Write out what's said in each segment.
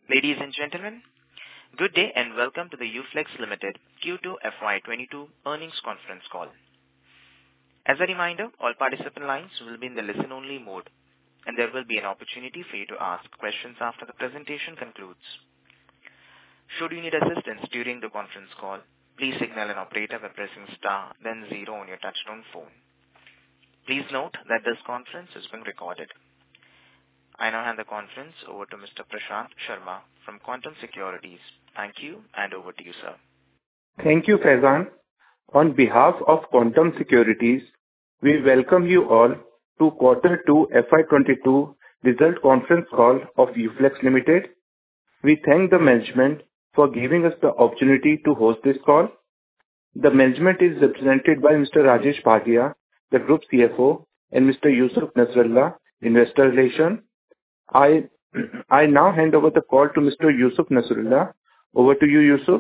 Ladies and gentlemen, good day and welcome to the UFlex Limited Q2 FY22 earnings conference call. As a reminder, all participant lines will be in the listen-only mode, and there will be an opportunity for you to ask questions after the presentation concludes. Should you need assistance during the conference call, please signal an operator by pressing star then 0 on your touchtone phone. Please note that this conference is being recorded. I now hand the conference over to Mr. Prashant Sharma from Quantum Securities. Thank you, and over to you, sir. Thank you, Faizan. On behalf of Quantum Securities, we welcome you all to Q2 FY22 result conference call of UFlex Limited. We thank the management for giving us the opportunity to host this call. The management is represented by Mr. Rajesh Bhatia, the Group CFO, and Mr. Yusuf Nasrallah, Investor Relations. I now hand over the call to Mr. Yusuf Nasrallah. Over to you, Yusuf.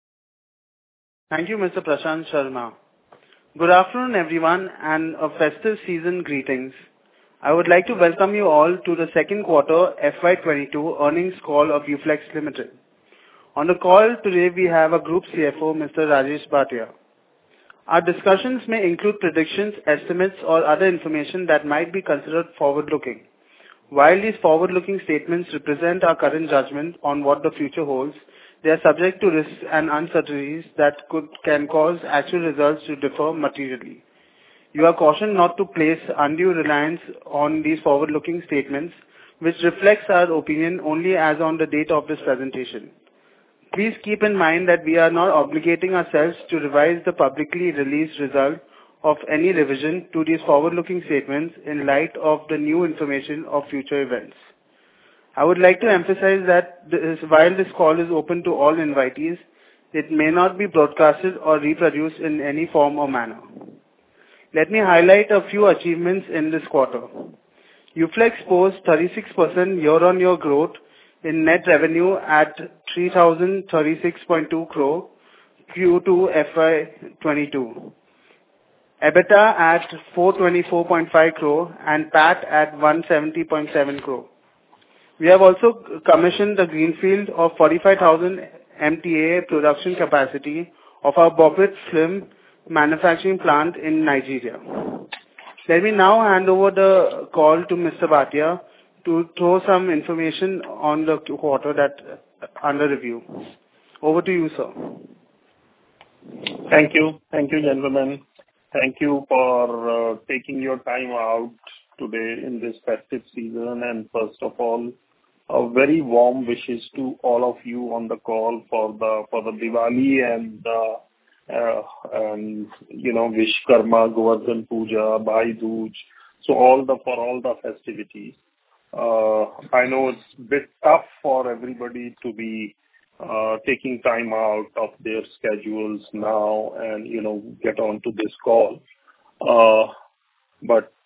Thank you, Mr. Prashant Sharma. Good afternoon, everyone, and a festive season greetings. I would like to welcome you all to the second quarter FY22 earnings call of UFlex Limited. On the call today, we have a Group CFO, Mr. Rajesh Bhatia. Our discussions may include predictions, estimates, or other information that might be considered forward-looking. While these forward-looking statements represent our current judgment on what the future holds, they are subject to risks and uncertainties that can cause actual results to differ materially. You are cautioned not to place undue reliance on these forward-looking statements, which reflects our opinion only as on the date of this presentation. Please keep in mind that we are not obligating ourselves to revise the publicly released result of any revision to these forward-looking statements in light of the new information of future events. I would like to emphasize that while this call is open to all invitees, it may not be broadcasted or reproduced in any form or manner. Let me highlight a few achievements in this quarter. UFlex posts 36% year-on-year growth in net revenue at 3,036.2 crore Q2 FY22. EBITDA at 424.5 crore and PAT at 170.7 crore. We have also commissioned the greenfield of 45,000 MTA production capacity of our BOPET film manufacturing plant in Nigeria. Let me now hand over the call to Mr. Bhatia to throw some information on the quarter that under review. Over to you, sir. Thank you, gentlemen. Thank you for taking your time out today in this festive season. And first of all, a very warm wishes to all of you on the call for the Diwali and Vishkarma, Govardhan Puja, Bhai Dooj. So for all the festivities. I know it's a bit tough for everybody to be taking time out of their schedules now and get on to this call, but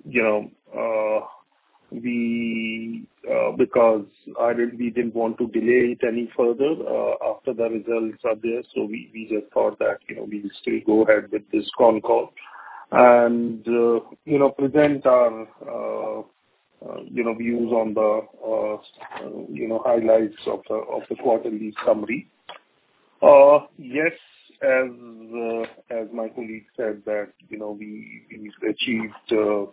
we because we didn't want to delay it any further after the results are there, so we just thought that we'll still go ahead with this call and present our views on the highlights of the quarterly summary. Yes, as my colleague said that we achieved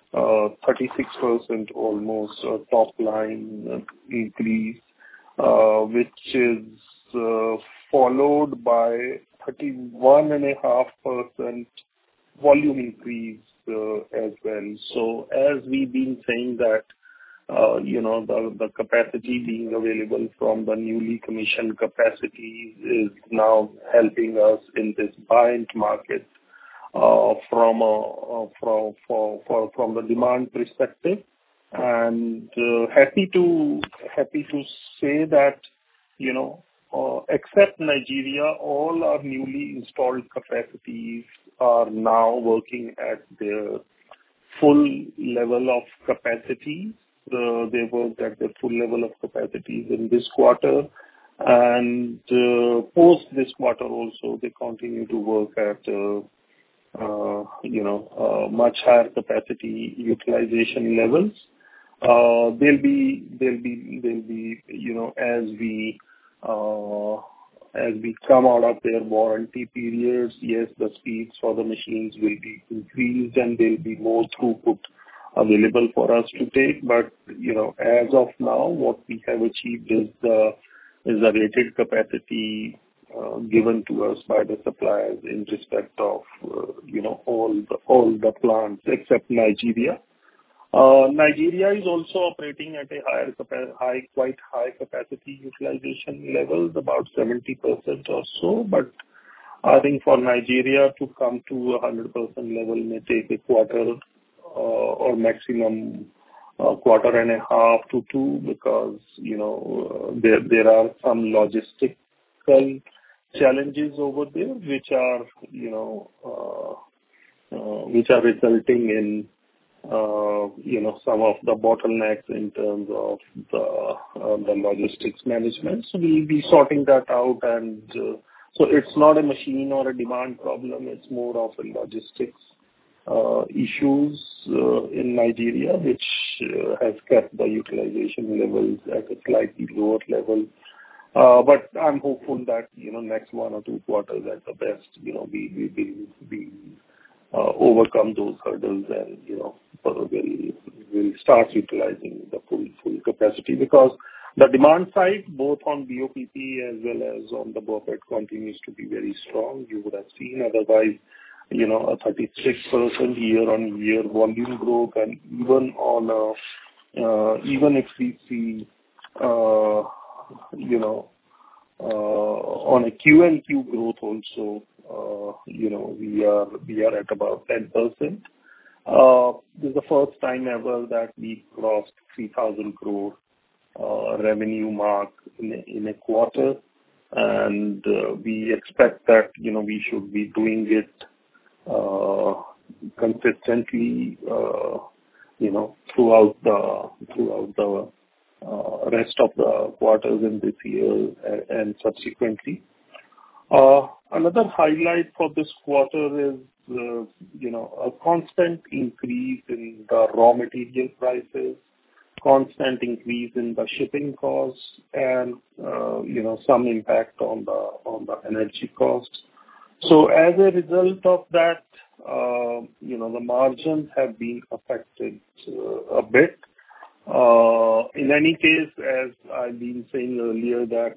36% almost top line increase, which is followed by 31.5% volume increase as well. So as we've been saying that the capacity being available from the newly commissioned capacity is now helping us in this buoyant market from the demand perspective, and happy to say that except Nigeria, all our newly installed capacities are now working at their full level of capacity. They worked at the full level of capacities in this quarter, and post this quarter also they continue to work at much higher capacity utilization levels. There'll be, as we come out of their warranty periods, yes, the speeds for the machines will be increased and there'll be more throughput available for us to take. But, as of now, what we have achieved is the rated capacity given to us by the suppliers in respect of, all the plants except Nigeria. Nigeria is also operating at a quite high capacity utilization levels, about 70% or so. But I think for Nigeria to come to 100% level may take a quarter or maximum quarter and a half to two, because there are some logistical challenges over there which are resulting in some of the bottlenecks in terms of the logistics management. So we'll be sorting that out, and so it's not a machine or a demand problem. It's more of a logistics issues in Nigeria, which has kept the utilization levels at a slightly lower level. But I'm hopeful that next 1 or 2 quarters at the best, we overcome those hurdles and we'll start utilizing the full capacity, because the demand side, both on BOPP as well as on the BOPET, continues to be very strong. You would have seen otherwise, a 36% year-on-year volume growth, and even if we see on a Q&Q growth also, we are at about 10%. This is the first time ever that we crossed 3,000 crore revenue mark in a quarter, and we expect that we should be doing it consistently throughout the rest of the quarters in this year and subsequently. Another highlight for this quarter is a constant increase in the raw material prices, constant increase in the shipping costs, and some impact on the energy costs. So as a result of that, the margins have been affected a bit. In any case, as I've been saying earlier, that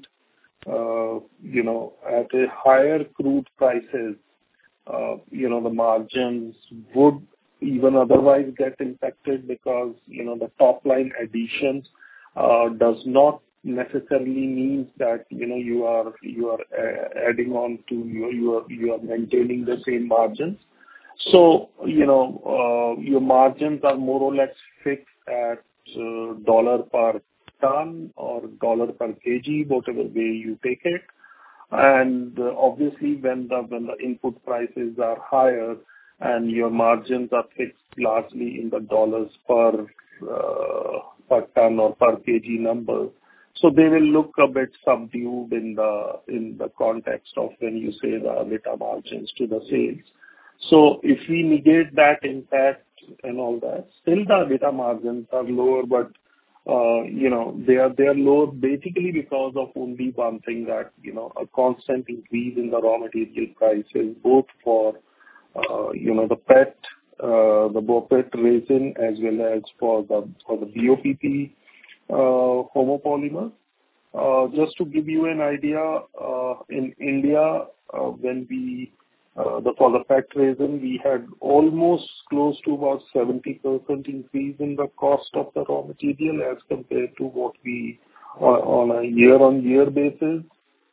at a higher crude prices, the margins would even otherwise get impacted, because the top line additions does not necessarily mean that you are adding on to you are maintaining the same margins. So your margins are more or less fixed at dollar per ton or dollar per kg, whatever way you take it. And obviously, when the input prices are higher and your margins are fixed largely in the dollars per ton or per kg number, so they will look a bit subdued in the context of when you say the EBITDA margins to the sales. So if we negate that impact and all that, still the EBITDA margins are lower, but they are lower basically because of only one thing, that a constant increase in the raw material prices, both for the PET, the BOPET resin, as well as for the BOPP homopolymer. Just to give you an idea, in India, when we for the PET resin, we had almost close to about 70% increase in the cost of the raw material as compared to what we on a year-on-year basis.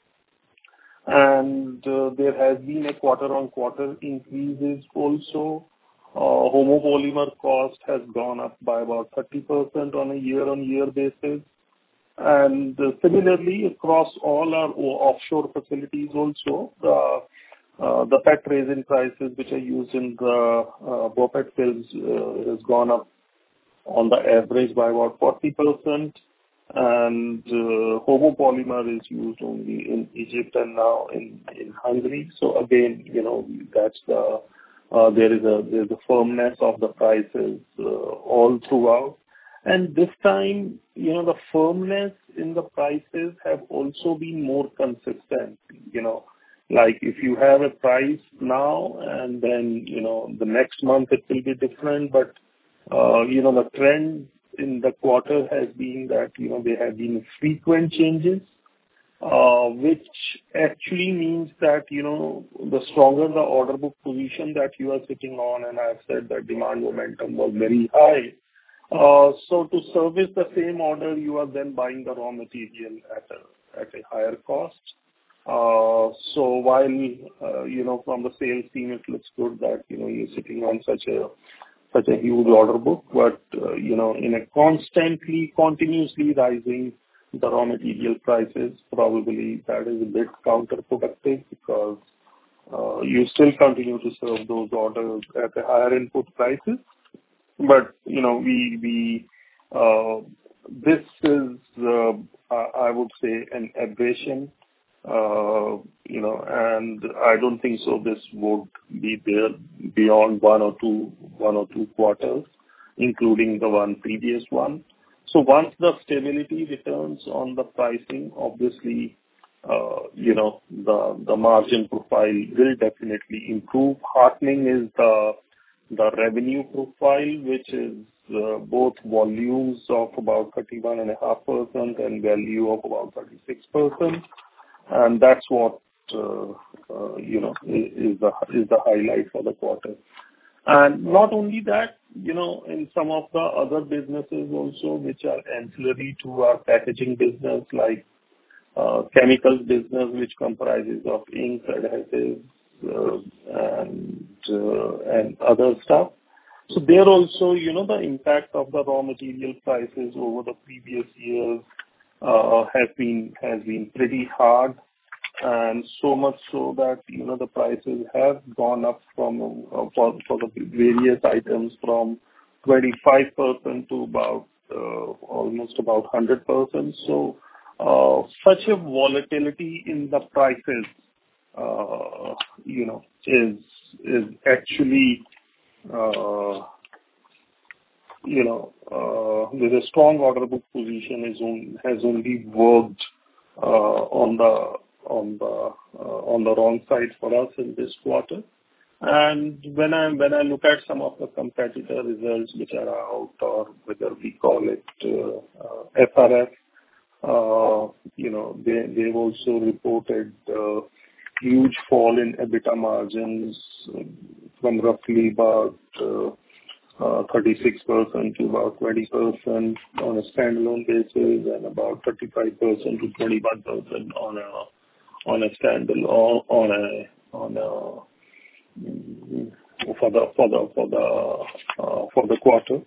And there has been a quarter-on-quarter increases also. Homopolymer cost has gone up by about 30% on a year-on-year basis. And similarly, across all our offshore facilities also, the PET resin prices which are used in the BOPET films has gone up on the average by about 40%. And homopolymer is used only in Egypt and now in Hungary. So again, that's there's a firmness of the prices all throughout. And this time, the firmness in the prices have also been more consistent. Like if you have a price now and then, the next month it will be different. But, the trend in the quarter has been that, there have been frequent changes, which actually means that, the stronger the order book position that you are sitting on, and I've said that demand momentum was very high. So to service the same order, you are then buying the raw material at a higher cost. So while, from the sales team, it looks good that, you're sitting on such a huge order book, but, in a continuously rising the raw material prices, probably that is a bit counterproductive because, you still continue to serve those orders at a higher input prices. But, this is, I would say, an aberration, and I don't think so this would be there beyond one or two quarters, including the one previous one. So once the stability returns on the pricing, obviously, the margin profile will definitely improve. Heartening is the revenue profile, which is both volumes of about 31.5% and value of about 36%. And that's what, is the highlight for the quarter. And not only that, in some of the other businesses also, which are ancillary to our packaging business, like chemicals business, which comprises of inks, adhesives, and other stuff. So there also, the impact of the raw material prices over the previous years has been pretty hard, and so much so that, the prices have gone up from for the various items from 25% to about almost about 100%. So such a volatility in the prices, is actually, with a strong order book position has only worked on the wrong side for us in this quarter. And when I look at some of the competitor results which are out, or whether we call it FRF, they've also reported huge fall in EBITDA margins from roughly about 36% to about 20% on a standalone basis, and about 35% to 21% on a standalone for the quarter.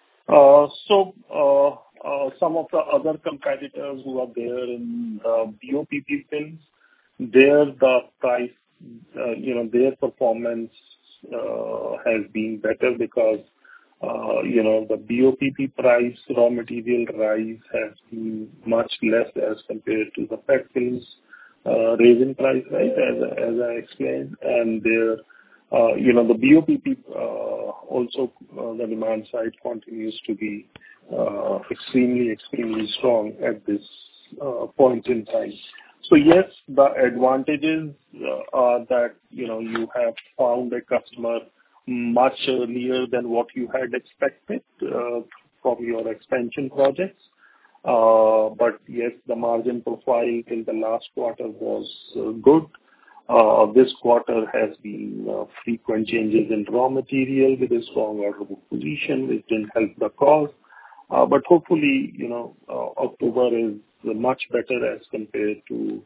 Some of the other competitors who are there in BOPP films, the price, their performance has been better because, the BOPP price, raw material rise has been much less as compared to the PET films resin price rise, as I explained. And there, the BOPP also, the demand side continues to be extremely strong at this point in time. So yes, the advantages are that, you have found a customer much earlier than what you had expected from your expansion projects. But yes, the margin profile till the last quarter was good. This quarter has been frequent changes in raw material with a strong order book position, which didn't help the cause. But hopefully, October is much better as compared to,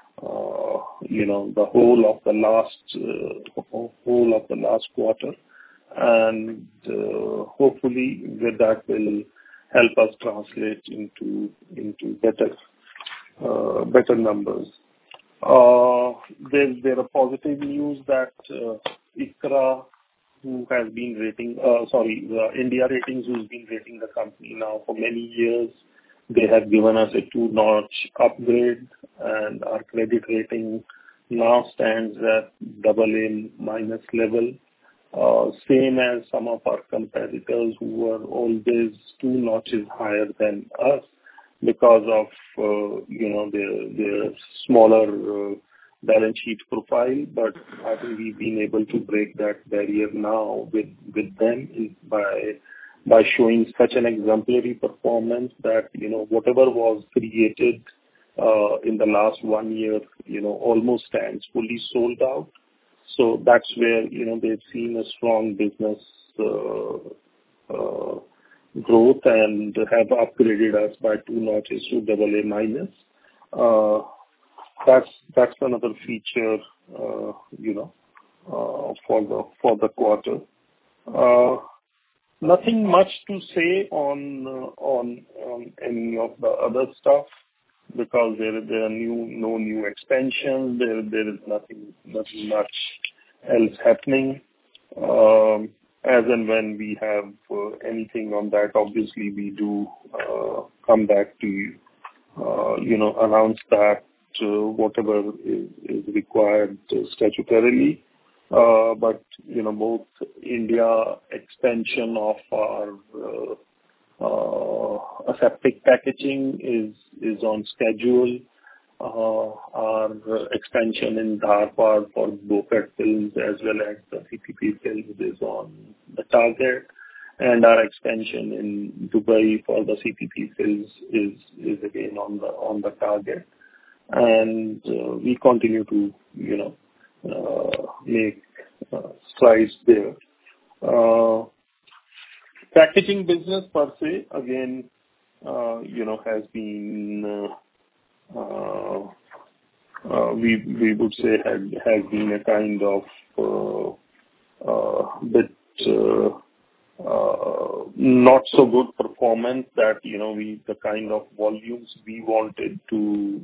the whole of the last quarter. And hopefully with that will help us translate into better numbers. There are positive news that ICRA, who has been rating, India Ratings, who's been rating the company now for many years, they have given us a 2-notch upgrade, and our credit rating now stands at AA- level. Same as some of our competitors who are always 2 notches higher than us because of, their smaller balance sheet profile. But I think we've been able to break that barrier now with them by showing such an exemplary performance that, whatever was created in the last 1 year, almost stands fully sold out. So that's where, they've seen a strong business growth and have upgraded us by 2 notches to AA minus. That's another feature, for the quarter. Nothing much to say on any of the other stuff because there are no new expansions. There is nothing much else happening. As and when we have anything on that, obviously we do come back to you, announce that whatever is required statutorily. But, both India expansion of our aseptic packaging is on schedule. Our expansion in Dharwad for BOPET films as well as the CPP films is on the target. And our expansion in Dubai for the CPP films is again on the target. And we continue to, make strides there. Packaging business per se, again, has been, we would say has been a kind of bit not so good performance that, the kind of volumes we wanted to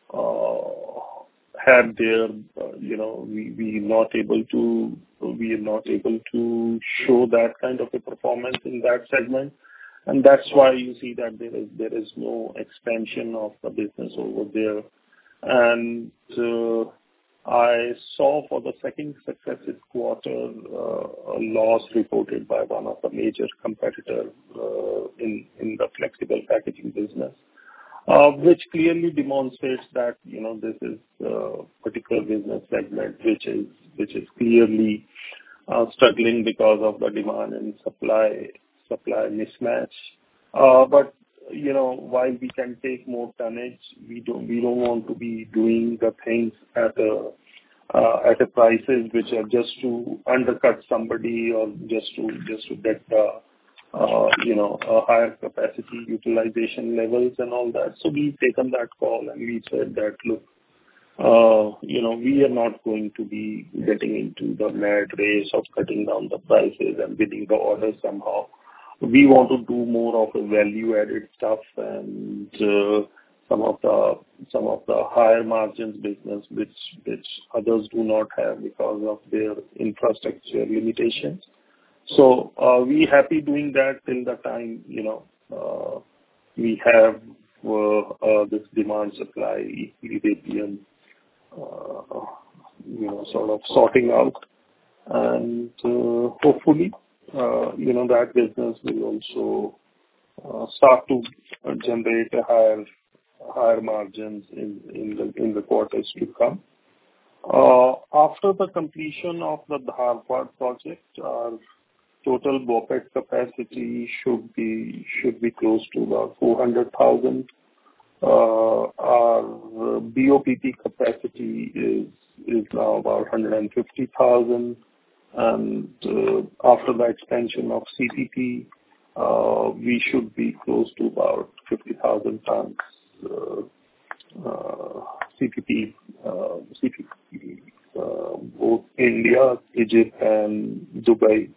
have there, we are not able to show that kind of a performance in that segment. And that's why you see that there is no expansion of the business over there. And I saw for the second successive quarter a loss reported by one of the major competitors in the flexible packaging business, which clearly demonstrates that this is a particular business segment which is clearly struggling because of the demand and supply mismatch. But while we can take more tonnage, we don't want to be doing the things at a prices which are just to undercut somebody or just to get a higher capacity utilization levels and all that. So we've taken that call and we said that, look, we are not going to be getting into the mad race of cutting down the prices and winning the orders somehow. We want to do more of a value-added stuff and some of the higher margins business which others do not have because of their infrastructure limitations. So we happy doing that till the time we have this demand supply equilibrium sort of sorting out, and hopefully that business will also start to generate a higher margins in the quarters to come. After the completion of the Dharwad project, our total BOPET capacity should be close to about 400,000. Our BOPP capacity is now about 150,000, and after the expansion of CPP, we should be close to about 50,000 tons. CPP, both India, Egypt, and Dubai,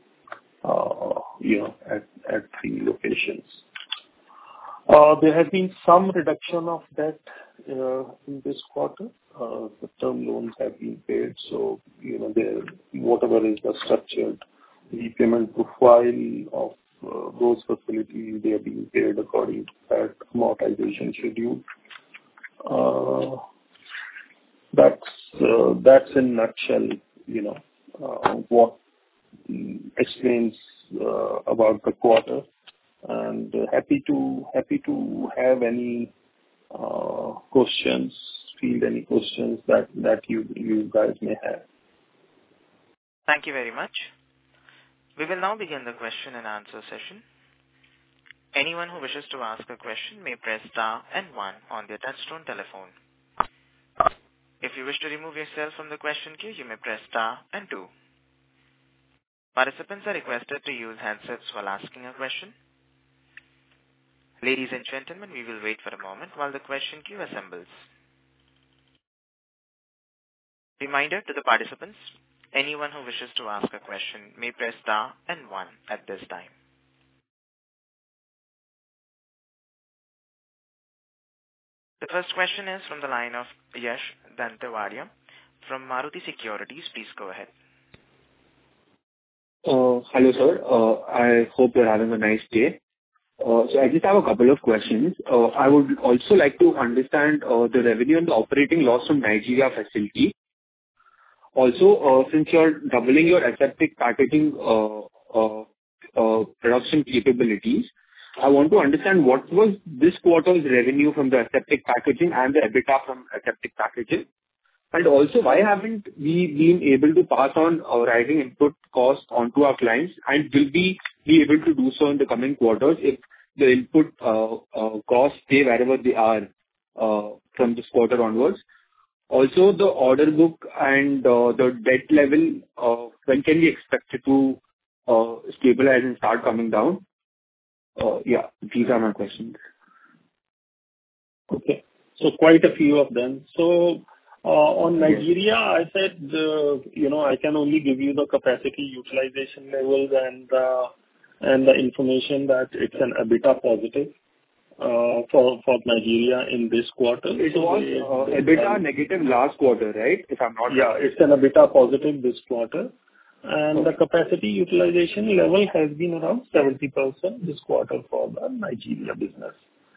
at 3 locations. There has been some reduction of debt in this quarter. The term loans have been paid, so whatever is the structured repayment profile of those facilities, they are being paid according to that amortization schedule. That's in nutshell, explains about the quarter. And happy to have any questions, field any questions that you guys may have. Thank you very much. We will now begin the question and answer session. Anyone who wishes to ask a question may press star and one on their touchtone telephone. If you wish to remove yourself from the question queue, you may press star and two. Participants are requested to use handsets while asking a question. Ladies and gentlemen, we will wait for a moment while the question queue assembles. Reminder to the participants, anyone who wishes to ask a question may press star and one at this time. The first question is from the line of Yash Dantewadia from Maruti Securities. Please go ahead. Hello, sir. I hope you're having a nice day. So I just have a couple of questions. I would also like to understand the revenue and the operating loss from Nigeria facility. Also, since you're doubling your aseptic packaging production capabilities, I want to understand what was this quarter's revenue from the aseptic packaging and the EBITDA from aseptic packaging. And also, why haven't we been able to pass on rising input costs onto our clients, and will we be able to do so in the coming quarters if the input costs stay wherever they are from this quarter onwards? Also, the order book and the debt level, when can we expect it to stabilize and start coming down? Yeah, these are my questions. Okay. So quite a few of them. So on Nigeria, I said, I can only give you the capacity utilization levels and the information that it's an EBITDA positive for Nigeria in this quarter. It was EBITDA negative last quarter, right? If I'm not Yeah, it's an EBITDA positive this quarter. And the capacity utilization level has been around 70% this quarter for the Nigeria business.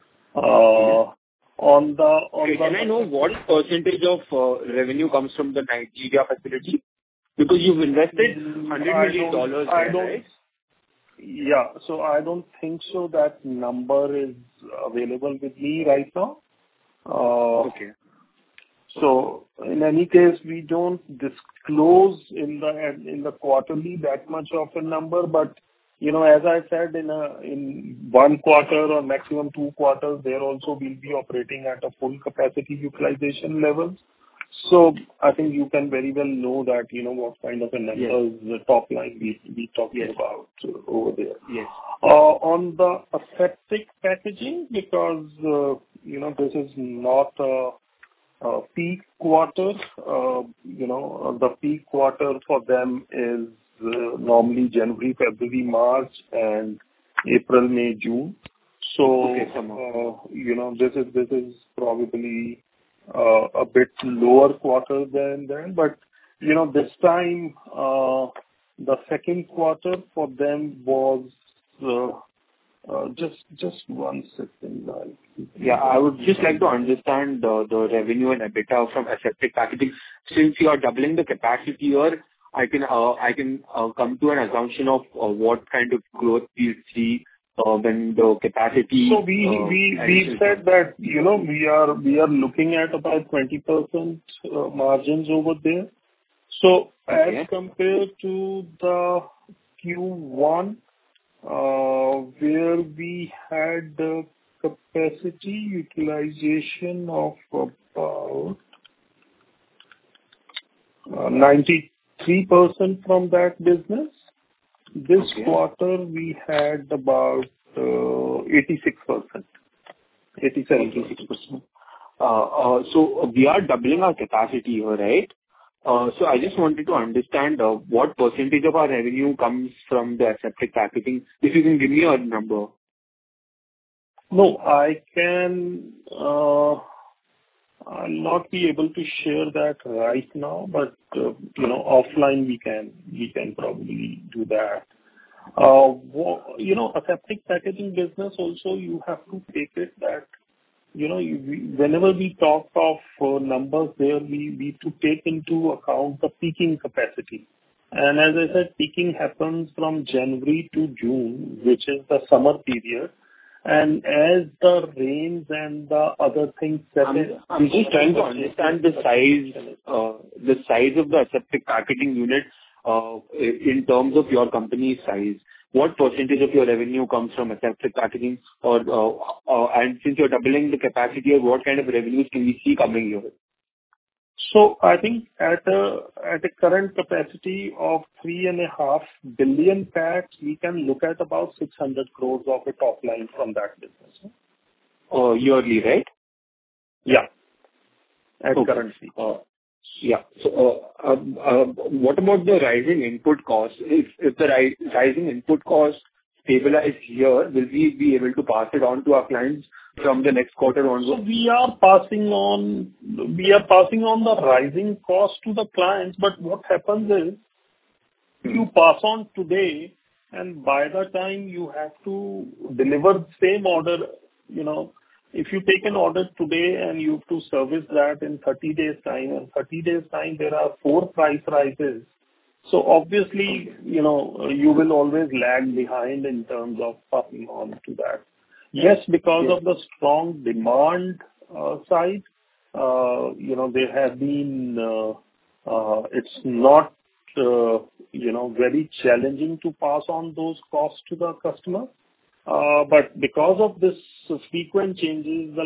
Can I know what percentage of revenue comes from the Nigeria facility? Because you've invested $100 million there, right? Yeah. So I don't think so that number is available with me right now. Okay. So in any case, we don't disclose in the quarterly that much of a number, but as I said, in one quarter or maximum 2 quarters, there also will be operating at a full capacity utilization levels. So I think you can very well know that what kind of a numbers the top line we talking about over there. Yes. On the aseptic packaging, because this is not a peak quarter. The peak quarter for them is normally January, February, March, and April, May, June. So this is probably a bit lower quarter than then. But this time the second quarter for them was just 1 second. Yeah, I would just like to understand the revenue and EBITDA from aseptic packaging. Since you are doubling the capacity here, I can come to an assumption of what kind of growth we'll see when the capacity. So we said that we are looking at about 20% margins over there. So as compared to the Q1, where we had the capacity utilization of about 93% from that business. This quarter we had about 86%. 87%. So we are doubling our capacity here, right? So I just wanted to understand what percentage of our revenue comes from the aseptic packaging. If you can give me a number. No, I can. I'll not be able to share that right now, but offline we can probably do that. Aseptic packaging business also, you have to take it that whenever we talk of numbers there, we need to take into account the peaking capacity. And as I said, peaking happens from January to June, which is the summer period. And as the rains and the other things settle, I'm just trying to understand the size of the aseptic packaging unit in terms of your company's size. What percentage of your revenue comes from aseptic packaging, and since you're doubling the capacity, what kind of revenues can we see coming here? So I think at a current capacity of 3.5 billion packs, we can look at about 600 crores of a top line from that business. Yearly, right? Yeah. At Okay. current peak. Yeah. So, what about the rising input costs? If the rising input costs stabilize here, will we be able to pass it on to our clients from the next quarter onwards? So we are passing on the rising cost to the clients, but what happens is, you pass on today, and by the time you have to deliver the same order, if you take an order today and you have to service that in 30 days time, and 30 days time there are 4 price rises. So obviously, you will always lag behind in terms of passing on to that. Yes, because of the strong demand side, there have been, it's not, very challenging to pass on those costs to the customer. But because of this frequent changes,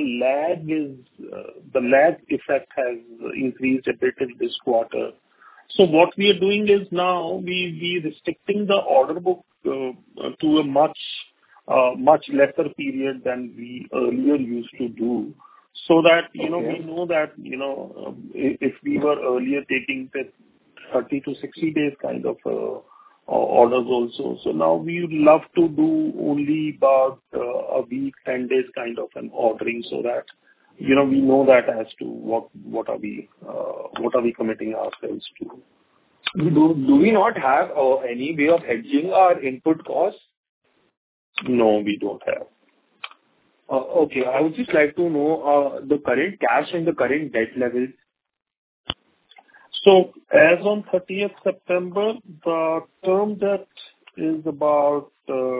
the lag effect has increased a bit in this quarter. So what we are doing is now we restricting the order book to a much lesser period than we earlier used to do, so that we know that if we were earlier taking the 30 to 60 days kind of orders also. So now we would love to do only about a week, 10 days kind of an ordering, so that we know that as to what are we committing ourselves to. Do we not have any way of hedging our input costs? No, we don't have. Okay. I would just like to know the current cash and the current debt levels. So as on 30th September, the term debt is about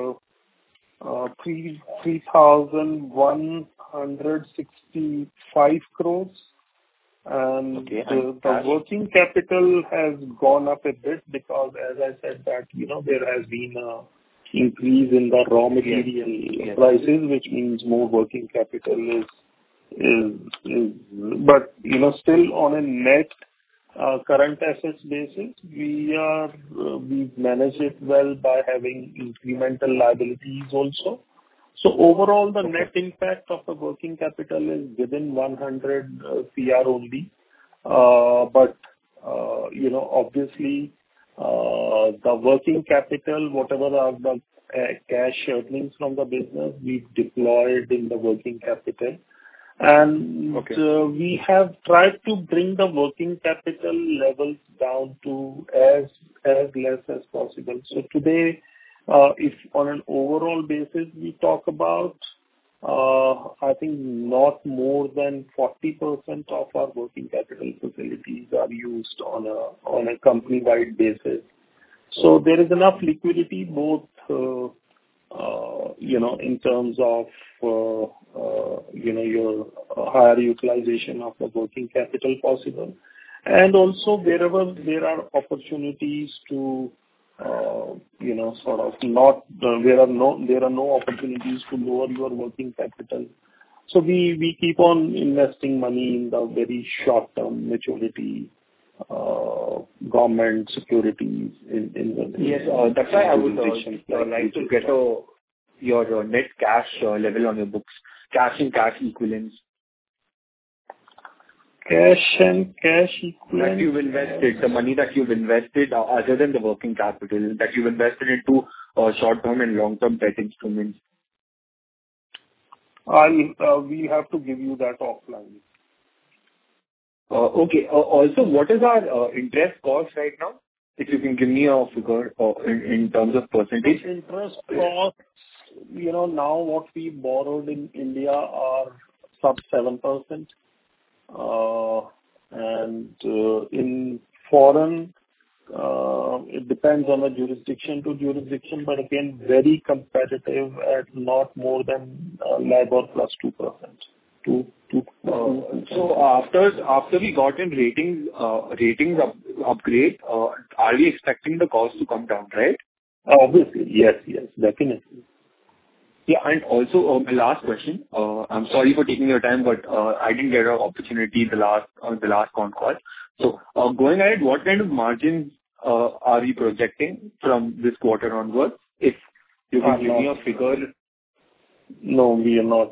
3,165 crores. And the working capital has gone up a bit because, as I said, that there has been a increase in the raw material prices, which means more working capital is but still on a net current assets basis, we manage it well by having incremental liabilities also. So overall, the net impact of the working capital is within 100 CR only. But obviously, the working capital, whatever are the cash earnings from the business, we've deployed in the working capital. And we have tried to bring the working capital levels down to as less as possible. So today, if on an overall basis we talk about, I think not more than 40% of our working capital facilities are used on a company-wide basis. So there is enough liquidity, both in terms of your higher utilization of the working capital possible, and also wherever there are opportunities to there are no opportunities to lower your working capital. So we keep on investing money in the very short term maturity government securities in the that's why I would like to get your net cash level on your books, cash and cash equivalents. Cash and cash equivalents that you've invested, the money that you've invested other than the working capital that you've invested into short-term and long-term debt instruments. We have to give you that offline. Okay. Also, what is our interest cost right now? If you can give me a figure in terms of percentage. Interest costs, now what we borrowed in India are sub 7%. And in foreign, it depends on the jurisdiction to jurisdiction, but again, very competitive at not more than LIBOR plus 2%. So after we got in ratings upgrade, are we expecting the cost to come down, right? Obviously, yes, definitely. Yeah, and also my last question. I'm sorry for taking your time, but I didn't get an opportunity the last con call. So going ahead, what kind of margins are we projecting from this quarter onwards? If you can give me a figure. No, we are not.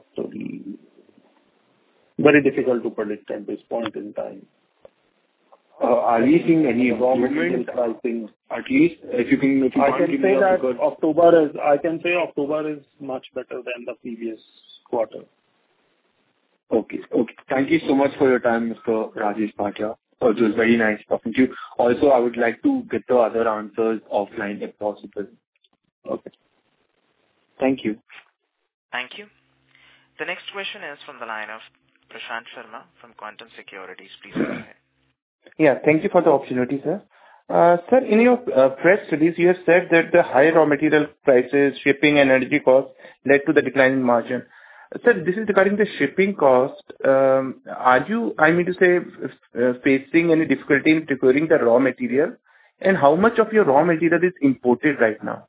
Very difficult to predict at this point in time. Are we seeing any improvement? Pricing? At least if you can give me a figure. I can say October is much better than the previous quarter. Okay. Thank you so much for your time, Mr. Rajesh Bhatia. It was very nice talking to you. Also, I would like to get the other answers offline if possible. Okay. Thank you. Thank you. The next question is from the line of Prashant Sharma from Quantum Securities. Please go ahead. Yeah, thank you for the opportunity, sir. Sir, in your press release, you have said that the higher raw material prices, shipping and energy costs led to the decline in margin. Sir, this is regarding the shipping cost. Are you, facing any difficulty in procuring the raw material? And how much of your raw material is imported right now?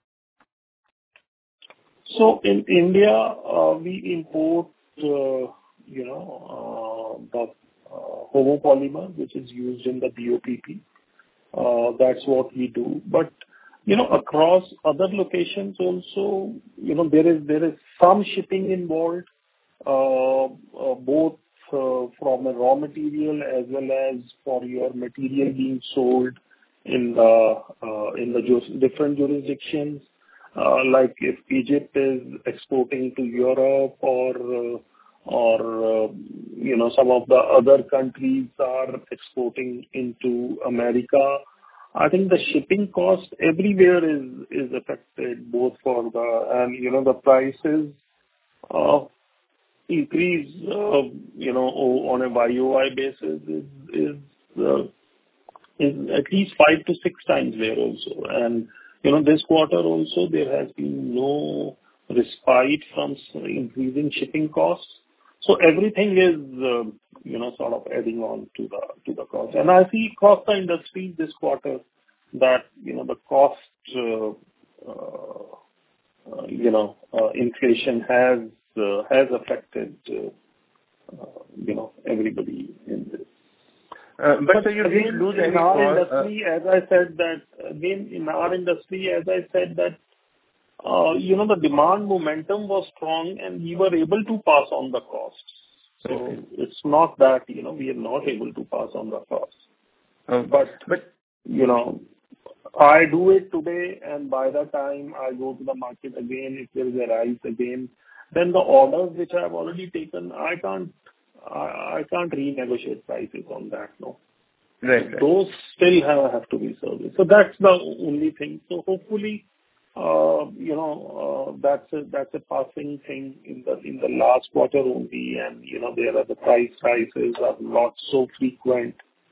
So in India, we import, the homopolymer, which is used in the BOPP. That's what we do. But, across other locations also, there is some shipping involved, both from a raw material as well as for your material being sold in the different jurisdictions. Like if Egypt is exporting to Europe or some of the other countries are exporting into America, I think the shipping cost everywhere is affected, both for the prices increase, on a YOY basis is at least 5 to 6 times there also. And, this quarter also there has been no respite from increasing shipping costs. So everything is, sort of adding on to the cost. And I see across the industry this quarter that, the cost, inflation has affected, everybody in this. But so you didn't lose any cost. In our industry, as I said that, the demand momentum was strong and we were able to pass on the costs. So Okay. It's not that, we are not able to pass on the costs. But, I do it today, and by the time I go to the market again, if there is a rise again, then the orders which I have already taken, I can't renegotiate prices on that, no. Right. Those still have to be serviced. So that's the only thing. So hopefully, that's a passing thing in the last quarter only, and there are the price rises are not so frequent.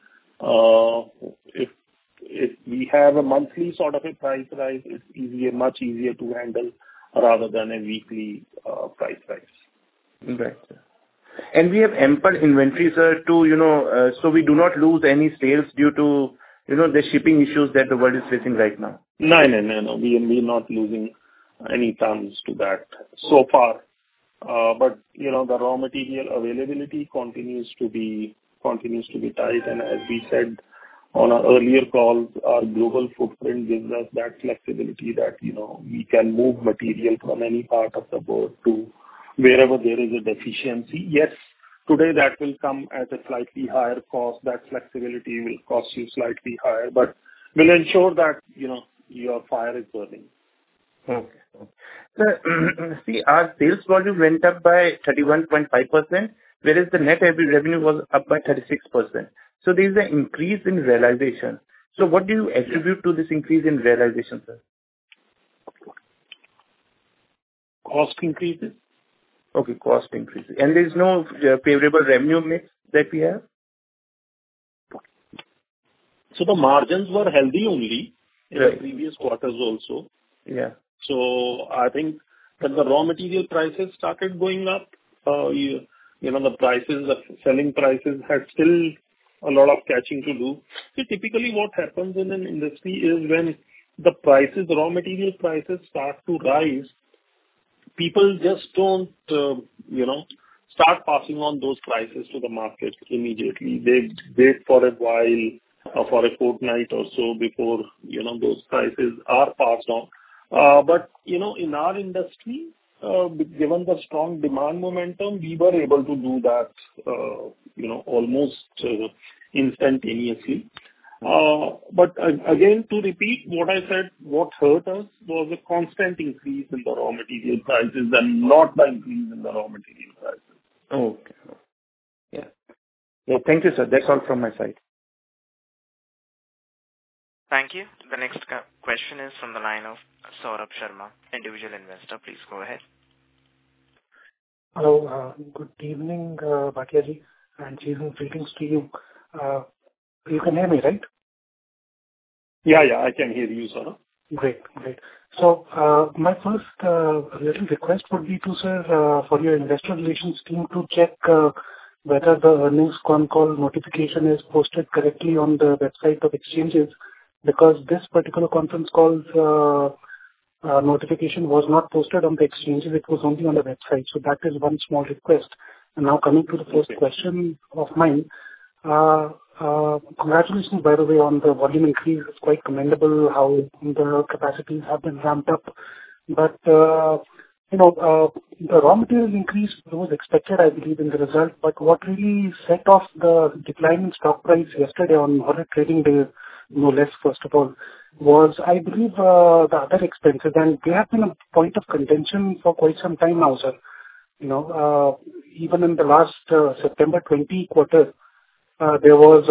If we have a monthly sort of a price rise, it's much easier to handle rather than a weekly price rise. Right. And we have ample inventory, sir, to, so we do not lose any sales due to, the shipping issues that the world is facing right now. No. We are not losing any tons to that so far. But, the raw material availability continues to be tight. And as we said on our earlier calls, our global footprint gives us that flexibility that, we can move material from any part of the world to wherever there is a deficiency. Yes, today that will come at a slightly higher cost. That flexibility will cost you slightly higher, but will ensure that, your fire is burning. Okay. Sir, see, our sales volume went up by 31.5%, whereas the net revenue was up by 36%. So there is an increase in realization. So what do you attribute to this increase in realization, sir? Cost increases. Okay, cost increases. And there is no favorable revenue mix that we have? So the margins were healthy only in the previous quarters also. Yeah. So I think when the raw material prices started going up, the prices, the selling prices had still a lot of catching to do. So typically what happens in an industry is when the prices, raw material prices start to rise, people just don't, start passing on those prices to the market immediately. They wait for a while, for a fortnight or so before, those prices are passed on. But, in our industry, given the strong demand momentum, we were able to do that, almost instantaneously. But again, to repeat what I said, what hurt us was a constant increase in the raw material prices and not the increase in the raw material prices. Okay. Yeah. Yeah. Thank you, sir. That's all from my side. Thank you. The next question is from the line of Saurabh Sharma, individual investor. Please go ahead. Hello. Good evening, Bhatia ji, and season greetings to you. You can hear me, right? Yeah, I can hear you, sir. Great. So, my first little request would be to, sir, for your investor relations team to check whether the earnings con call notification is posted correctly on the website of exchanges, because this particular conference call's notification was not posted on the exchanges. It was only on the website. So that is one small request. And now coming to the first question of mine. Congratulations, by the way, on the volume increase. It's quite commendable how the capacities have been ramped up. But, the raw material increase was expected, I believe, in the result. But what really set off the decline in stock price yesterday on Horror Trading Day, no less, first of all, was, I believe, the other expenses. And they have been a point of contention for quite some time now, sir. Even in the last September 20 quarter, there was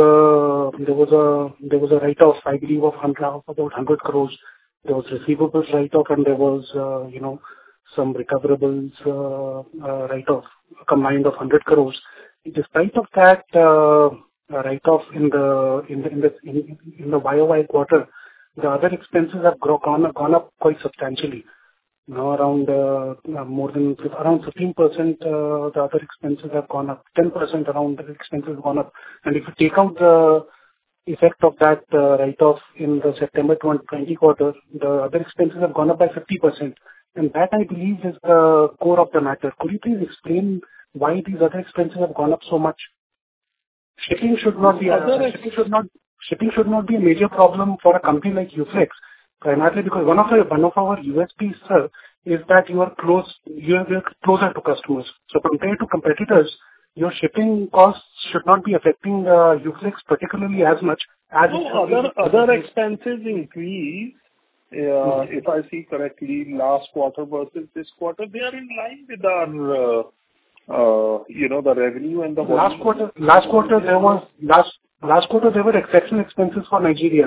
a write-off, I believe, of about 100 crores. There was receivables write-off, and there was, some recoverables write-off, combined of 100 crores. Despite of that write-off in the YOY quarter, the other expenses have gone up quite substantially. Around around 15%, the other expenses have gone up. 10% around the expenses have gone up. And if you take out the effect of that write-off in the September 2020 quarter, the other expenses have gone up by 50%. And that, I believe, is the core of the matter. Could you please explain why these other expenses have gone up so much? Shipping should not be a major problem for a company like UFlex. Primarily because one of our USPs, sir, is that you are closer to customers. So compared to competitors, your shipping costs should not be affecting UFlex particularly as much as other expenses increase. If I see correctly, last quarter versus this quarter, they are in line with our, the revenue and the volume. Last quarter there were exceptional expenses for Nigeria.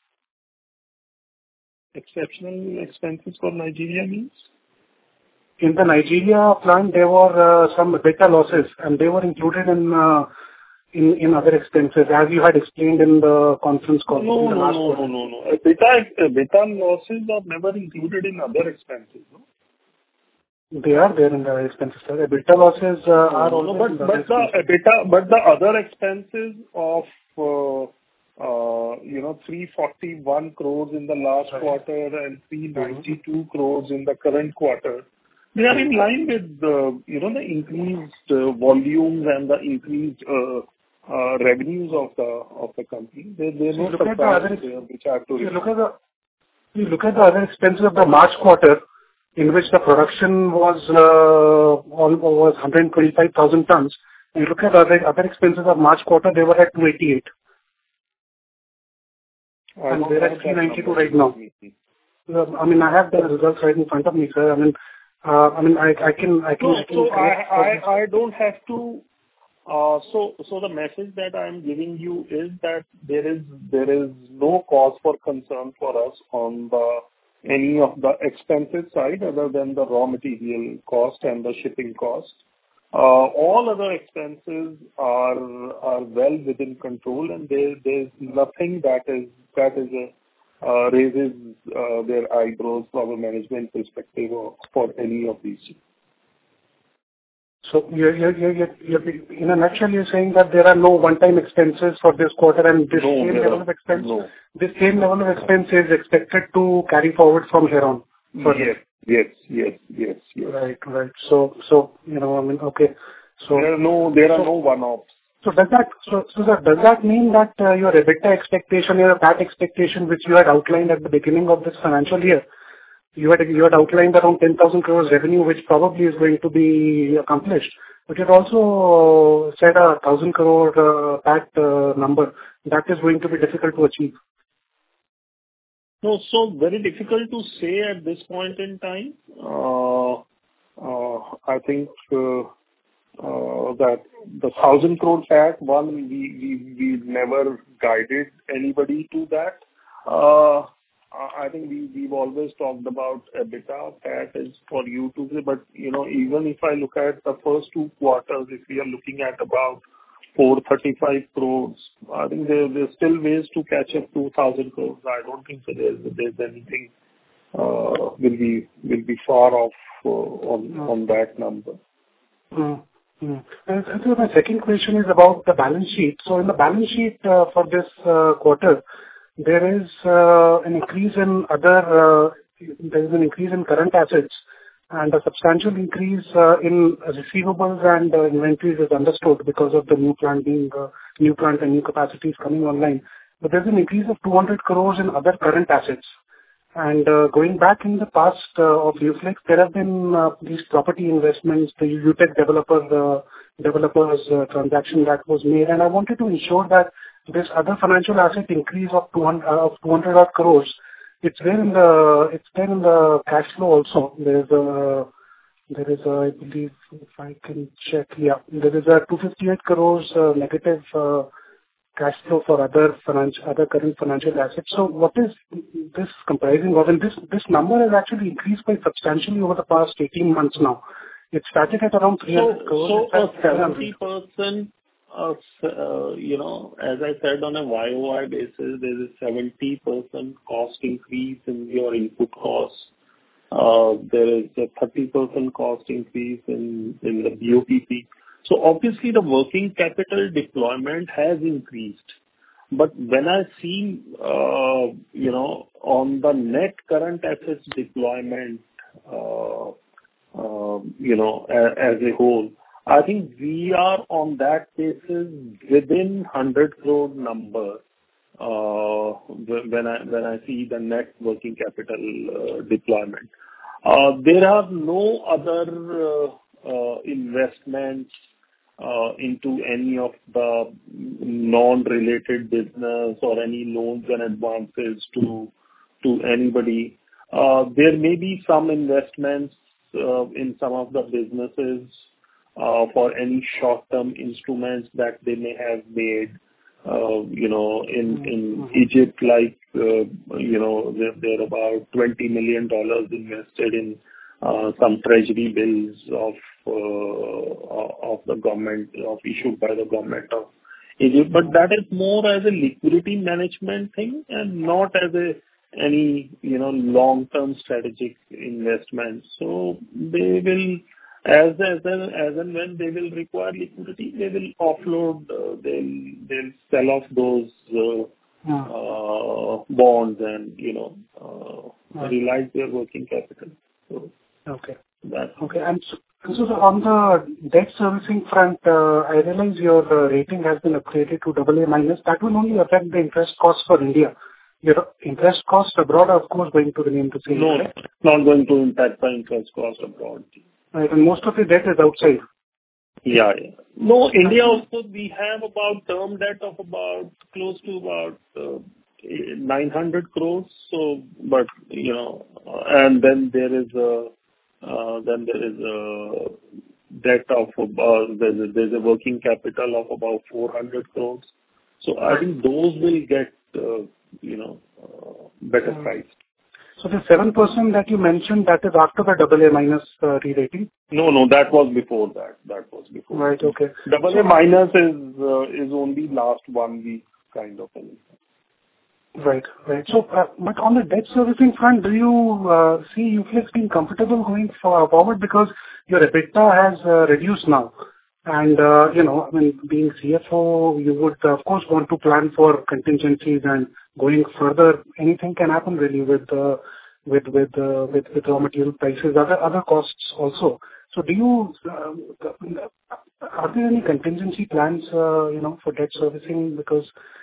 Exceptional expenses for Nigeria means? In the Nigeria plant, there were some EBITDA losses, and they were included in other expenses, as you had explained in the conference call. No. EBITDA losses are never included in other expenses, no? They are there in the expenses, sir. EBITDA losses are also but the other expenses of 341 crores in the last quarter and 392 crores in the current quarter, they are in line with the increased volumes and the increased revenues of the company. There's no surprise which I have to refer. You look at the other expenses of the March quarter, in which the production was 125,000 tons. You look at other expenses of March quarter, they were at 288. And they're at 392 right now. I have the results right in front of me, sir. I can. So I don't have to. So the message that I'm giving you is that there is no cause for concern for us on any of the expenses side other than the raw material cost and the shipping cost. All other expenses are well within control, and there's nothing that is raises their eyebrows from a management perspective for any of these. So you're in a nutshell, you're saying that there are no one-time expenses for this quarter, and this same level of expense, this same level of expense is expected to carry forward from here on? Yes. Right. So, okay. So there are no one-offs. So does that mean that your EBITDA expectation, your PAT expectation, which you had outlined at the beginning of this financial year, you had outlined around 10,000 crores revenue, which probably is going to be accomplished, but you had also said 1,000 crore PAT number that is going to be difficult to achieve? No, so very difficult to say at this point in time. I think that the 1,000 crore PAT, we never guided anybody to that. I think we've always talked about EBITDA. PAT is for you to say, but even if I look at the first 2 quarters, if we are looking at about 435 crores, I think there's still ways to catch up to 1,000 crores. I don't think so there's anything will be far off on that number. And so my second question is about the balance sheet. So in the balance sheet for this quarter, there is an increase in current assets and a substantial increase in receivables and inventories is understood because of the new plant and new capacities coming online. But there's an increase of 200 crores in other current assets. And going back in the past of UFlex, there have been these property investments, the UTech developers transaction that was made. And I wanted to ensure that this other financial asset increase of 200 odd crores, it's there in the cash flow also. There is I believe, if I can check, there is a 258 crores negative cash flow for other current financial assets. So what is this comprising of? And this number has actually increased quite substantially over the past 18 months now. It started at around 300 crores. So 70%, as I said, on a YOY basis, there is 70% cost increase in your input costs. There is a 30% cost increase in the BOPP. So obviously the working capital deployment has increased. But when I see, on the net current assets deployment, as a whole, I think we are on that basis within 100 crore number. When I see the net working capital deployment, there are no other investments into any of the non-related business or any loans and advances to anybody. There may be some investments in some of the businesses for any short-term instruments that they may have made. In Egypt, like they're about $20 million invested in some treasury bills of the government, issued by the government of Egypt. But that is more as a liquidity management thing and not as any long-term strategic investment. So they will, as and when they will require liquidity, they will offload. They'll sell off those bonds and realize their working capital. So okay. That's okay. And so on the debt servicing front, I realize your rating has been upgraded to AA-. That will only affect the interest costs for India. Your interest costs abroad are, of course, going to remain the same. No, right? not going to impact the interest cost abroad. Right, and most of the debt is outside. Yeah. No, India also, we have about term debt of about close to about 900 crores. So, but and then there is a debt of about there's a working capital of about 400 crores. So I think those will get better priced. So the 7% that you mentioned, that is after the AA- re-rating? No, that was before that. Right, okay. AA- is only last 1 week kind of thing. Right. Right. So, but on the debt servicing front, do you see UFlex being comfortable going forward? Because your EBITDA has reduced now. And, I mean, being CFO, you would, of course, want to plan for contingencies and going further. Anything can happen really with raw material prices, other costs also. So do you, are there any contingency plans, for debt servicing? Because,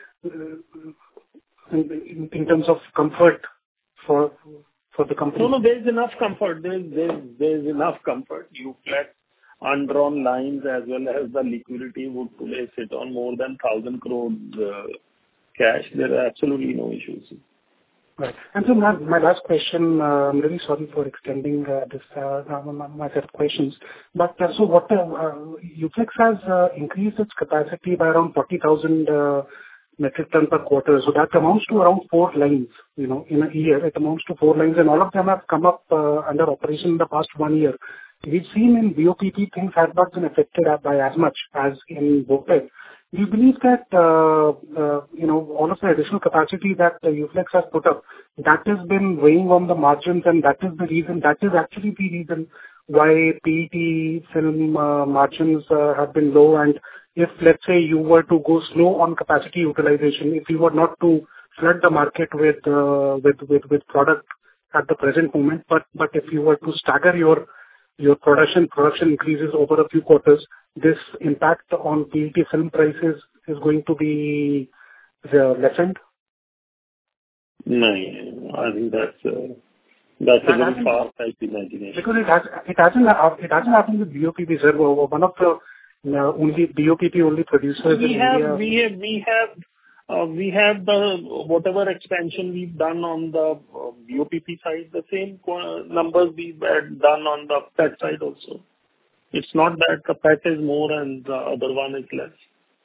in terms of comfort for the company? No, there's enough comfort. There's enough comfort. UFlex undrawn lines as well as the liquidity would today sit on more than 1,000 crores cash. There are absolutely no issues. Right. And so my last question, I'm really sorry for extending this my set of questions. But so what UFlex has increased its capacity by around 40,000 metric ton per quarter. So that amounts to around 4 lines, in a year. It amounts to 4 lines, and all of them have come up under operation in the past 1 year. We've seen in BOPP things have not been affected by as much as in BOPET. Do you believe that, all of the additional capacity that UFlex has put up, that has been weighing on the margins, and that is actually the reason why PET film margins have been low? And if, let's say, you were to go slow on capacity utilization, if you were not to flood the market with product at the present moment, but if you were to stagger your production increases over a few quarters, this impact on PET film prices is going to be lessened? No, I think that's a very far-fetched imagination. Because it hasn't happened with BOPP, sir. One of the only BOPP only producers in India. We have the whatever expansion we've done on the BOPP side, the same numbers we've done on the PET side also. It's not that the PET is more and the other one is less.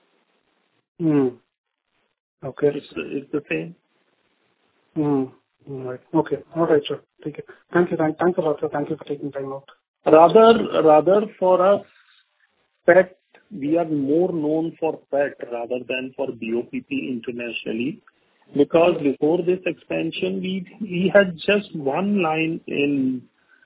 Okay. It's the same. Right. Okay. All right, sir. Thank you. Thanks a lot, sir. Thank you for taking time out. Rather for us, PET, we are more known for PET rather than for BOPP internationally, because before this expansion, we had just one line in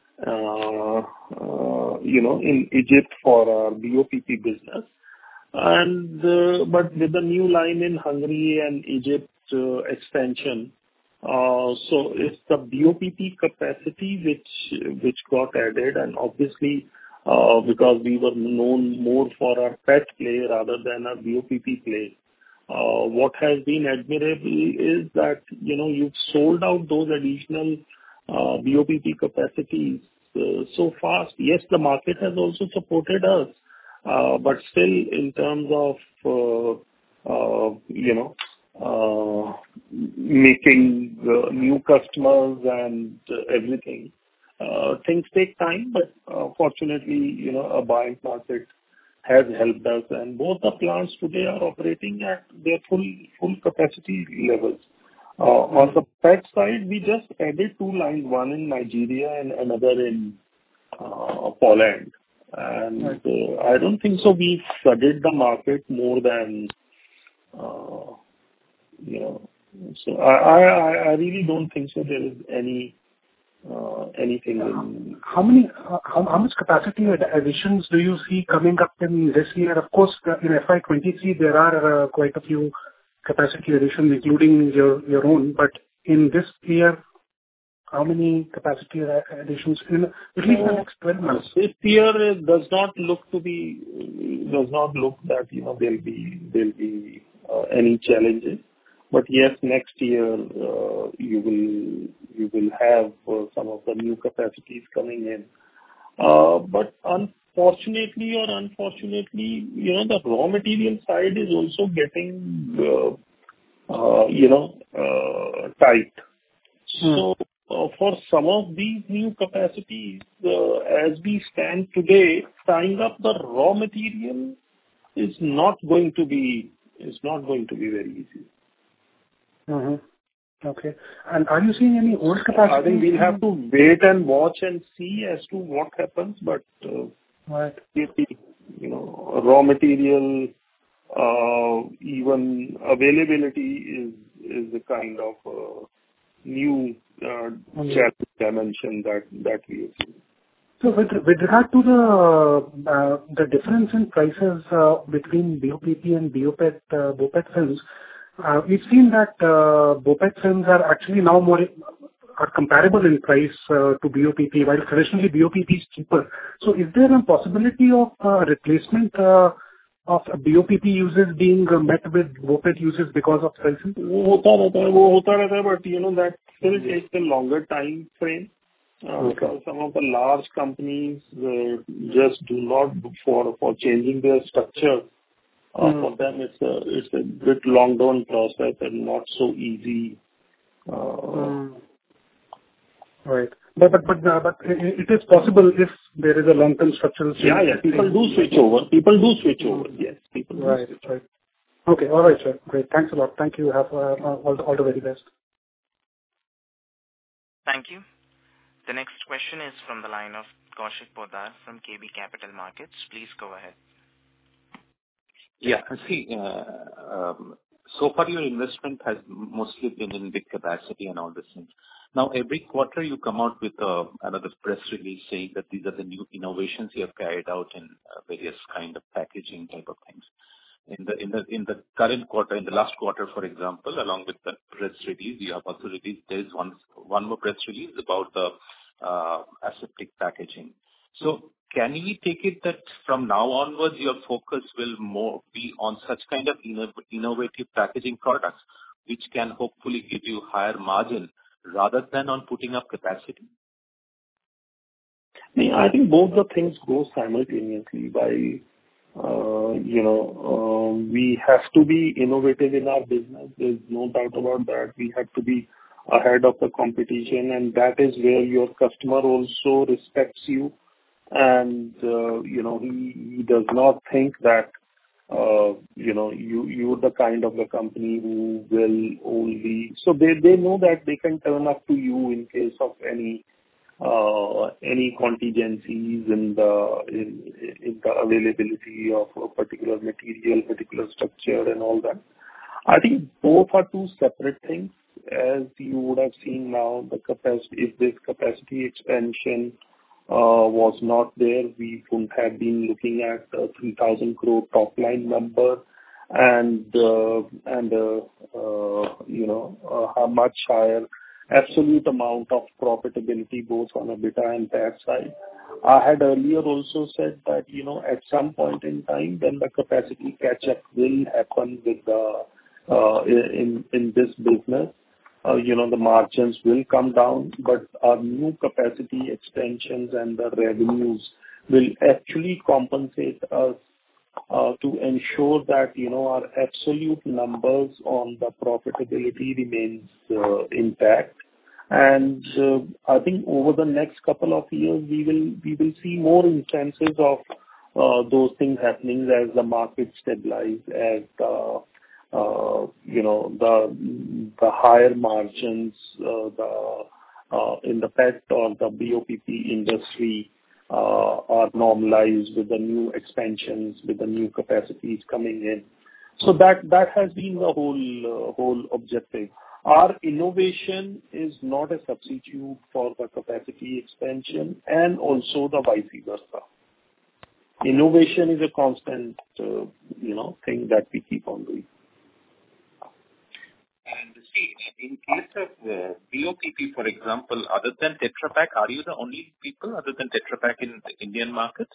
in Egypt for our BOPP business, and but with the new line in Hungary and Egypt expansion, so it's the BOPP capacity which got added, and obviously. Because we were known more for our PET play rather than our BOPP play. What has been admirable is that, you've sold out those additional BOPP capacities so fast. Yes, the market has also supported us, but still in terms of, making new customers and everything, things take time, but fortunately, a buying market has helped us, and both the plants today are operating at their full capacity levels. On the PET side, we just added 2 lines, one in Nigeria and another in Poland. And I don't think so we flooded the market more than, So I really don't think so there is anything in... How much capacity additions do you see coming up in this year? Of course, in FY23 there are quite a few capacity additions, including your own. But in this year, how many capacity additions in at least the next 12 months? This year does not look that there'll be any challenges. But yes, next year you will have some of the new capacities coming in. But unfortunately, the raw material side is also getting tight. So for some of these new capacities, as we stand today, tying up the raw material is not going to be very easy. Okay. And are you seeing any old capacity? I think we'll have to wait and watch and see as to what happens. But raw material, even availability is the kind of new challenge dimension that we have seen. So with regard to the difference in prices between BOPP and BOPET films, we've seen that BOPET films are actually now are comparable in price to BOPP, while traditionally BOPP is cheaper. So is there a possibility of replacement of BOPP uses being met with BOPET uses because of pricing? वो होता रहता है, but that still takes a longer time frame. Because some of the large companies just do not for changing their structure. For them, it's a bit long drawn process and not so easy. Right, but it is possible if there is a long term structural change. Yeah. People do switch over. Yes, people. Right. Okay. All right, sir. Great. Thanks a lot. Thank you. Have all the very best. Thank you. The next question is from the line of Kaushik Poddar from KB Capital Markets. Please go ahead. Yeah. See, so far your investment has mostly been in big capacity and all these things. Now, every quarter you come out with another press release saying that these are the new innovations you have carried out in various kind of packaging type of things. In the current quarter, in the last quarter, for example, along with the press release, you have also released, there is one more press release about the aseptic packaging. So can we take it that from now onwards your focus will more be on such kind of innovative packaging products which can hopefully give you higher margin rather than on putting up capacity? I think both the things go simultaneously. We have to be innovative in our business. There's no doubt about that. We have to be ahead of the competition, and that is where your customer also respects you. And he does not think that you're the kind of the company who will only. So they know that they can turn up to you in case of any contingencies in the availability of a particular material, particular structure, and all that. I think both are two separate things. As you would have seen now, the capacity, if this capacity expansion was not there, we wouldn't have been looking at a 3,000 crore top line number and a much higher absolute amount of profitability both on EBITDA and PAT side. I had earlier also said that at some point in time when the capacity catch up will happen with in this business, the margins will come down, but our new capacity extensions and the revenues will actually compensate us to ensure that our absolute numbers on the profitability remains intact. And I think over the next couple of years we will see more instances of those things happening as the market stabilize, as the higher margins in the PET or the BOPP industry are normalized with the new expansions, with the new capacities coming in. So that has been the whole objective. Our innovation is not a substitute for the capacity expansion, and also the vice versa. Innovation is a constant, thing that we keep on doing. And see, in case of BOPP, for example, other than Tetra Pak, are you the only people other than Tetra Pak in the Indian market?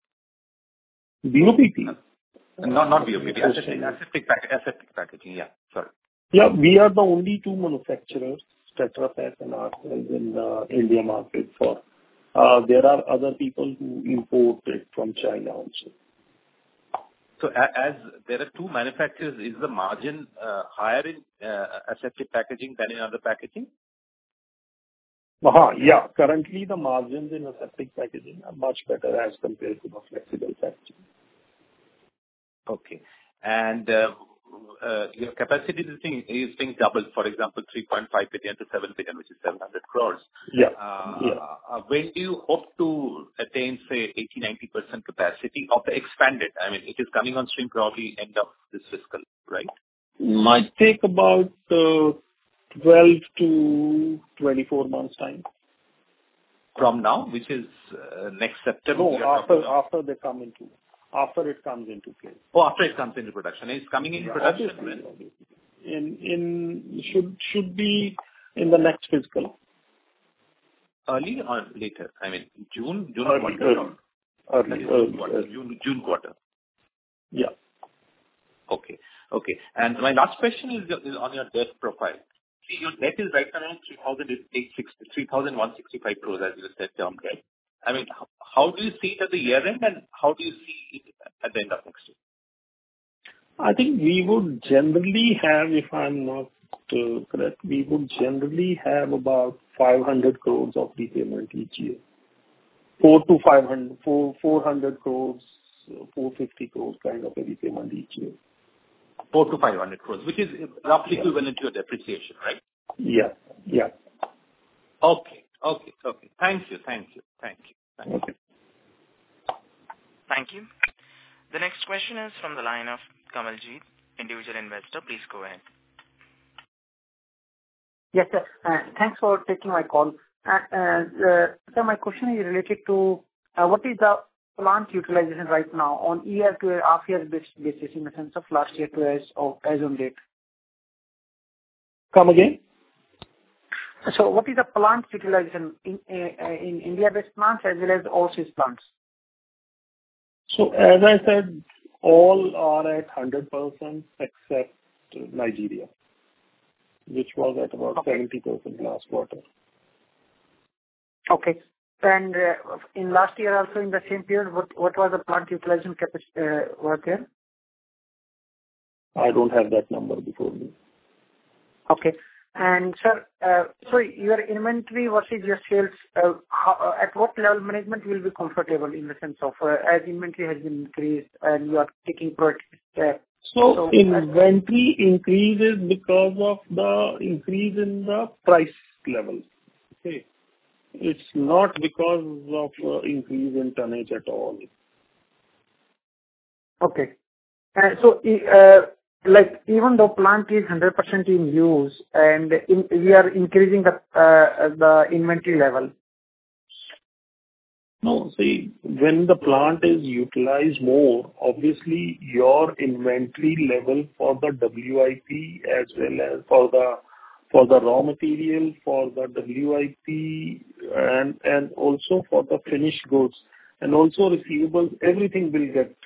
BOPP? Not BOPP. Aseptic packaging. Yeah, sorry. Yeah, we are the only two manufacturers, Tetra Pak and ourselves, in the India market. There are other people who import it from China also. So as there are two manufacturers, is the margin higher in aseptic packaging than in other packaging? Yeah. Currently, the margins in aseptic packaging are much better as compared to the flexible packaging. Okay. And your capacity is being doubled, for example, 3.5 billion to 7 billion, which is 700 crores. Yeah. When do you hope to attain, say, 80-90% capacity of the expanded? I mean, it is coming on stream probably end of this fiscal, right? Might take about 12 to 24 months time. From now, which is next September? No, after it comes into place. Oh, after it comes into production. It's coming in production obviously. Should be in the next fiscal. Early or later? I mean, June Early. June quarter. Yeah. Okay. And my last question is on your debt profile. See, your debt is right around 3,165 crores, as you said, term debt. I mean, how do you see it at the year end, and how do you see it at the end of next year? I think we would generally have, if I'm not correct, we would generally have about 500 crores of repayment each year. 400 crores, 450 crores kind of a repayment each year. 400 to 500 crores, which is roughly equivalent to your depreciation, right? Yeah. Okay. Thank you. Okay. Thank you. The next question is from the line of Kamaljeet, individual investor. Please go ahead. Yes, sir. Thanks for taking my call. So my question is related to what is the plant utilization right now on year to half year basis in the sense of last year to as on date? Come again? So what is the plant utilization in India-based plants as well as overseas plants? So as I said, all are at 100% except Nigeria, which was at about 70% last quarter. Okay. And in last year also in the same period, what was the plant utilization capacity was there? I don't have that number before me. Okay. And sir, so your inventory versus your sales, at what level management will be comfortable in the sense of as inventory has been increased and you are taking proactive steps? So inventory increases because of the increase in the price level. Okay. It's not because of increase in tonnage at all. Okay. So like even though plant is 100% in use and we are increasing the inventory level. No, see, when the plant is utilized more, obviously your inventory level for the WIP as well as for the raw material, for the WIP and also for the finished goods and also receivables, everything will get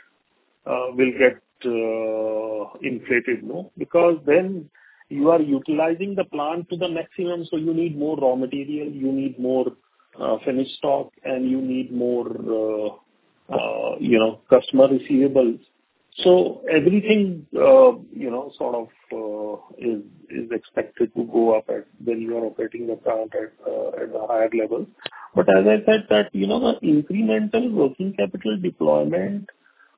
inflated, no? Because then you are utilizing the plant to the maximum, so you need more raw material, you need more finished stock, and you need more customer receivables. So everything sort of is expected to go up when you are operating the plant at a higher level. But as I said that the incremental working capital deployment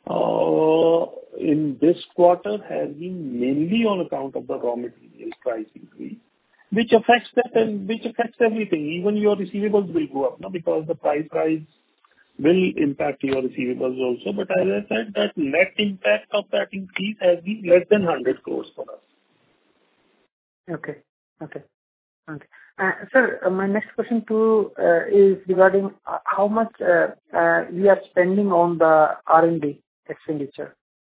in this quarter has been mainly on account of the raw material price increase, which affects that and which affects everything. Even your receivables will go up, no? Because the price rise will impact your receivables also. But as I said, that net impact of that increase has been less than 100 crores for us. Okay. Sir, my next question too is regarding how much we are spending on the R&D expenditure.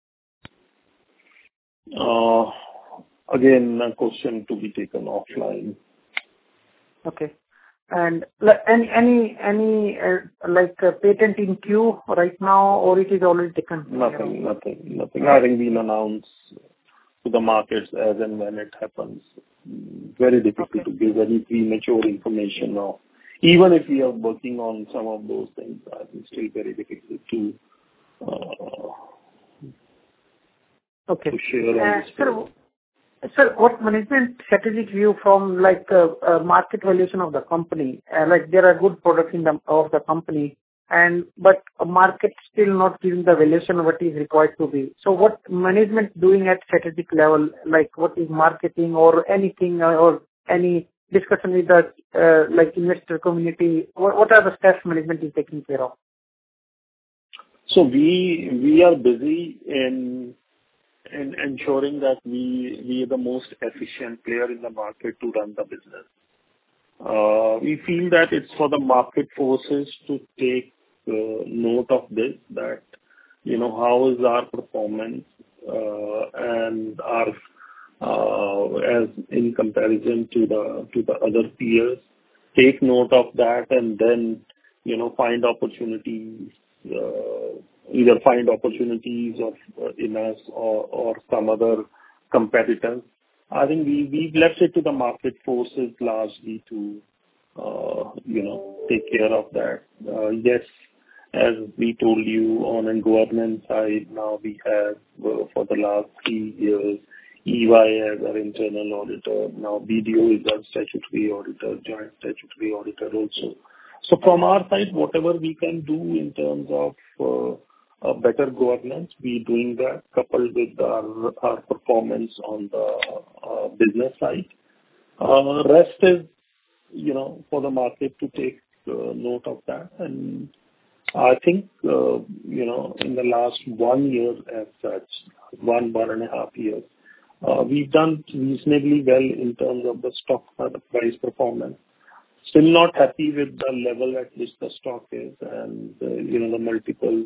Again, a question to be taken offline. Okay. And any patent in queue right now, or it is already taken? Nothing. Having been announced to the markets as and when it happens. Very difficult to give any premature information now. Even if we are working on some of those things, I think still very difficult to to share on this. Sir, what management strategic view from market valuation of the company? There are good products of the company, but a market still not giving the valuation what is required to be. So what management doing at strategic level, what is marketing or anything or any discussion with the investor community? What are the steps management is taking care of? So we are busy in in ensuring that we are the most efficient player in the market to run the business. We feel that it's for the market forces to take note of this, that, how is our performance and our as in comparison to the other peers. Take note of that and then, find opportunities, either find opportunities in us or some other competitors. I think we've left it to the market forces largely to, take care of that. Yes, as we told you, on a governance side, now we have, for the last 3 years, EY as our internal auditor. Now BDO is our statutory auditor, joint statutory auditor also. So from our side, whatever we can do in terms of better governance, we're doing that, coupled with our performance on the business side. Rest is, for the market to take note of that. And I think, in the last 1 year as such, 1.5 years, we've done reasonably well in terms of the stock price performance. Still not happy with the level at which the stock is, and the multiples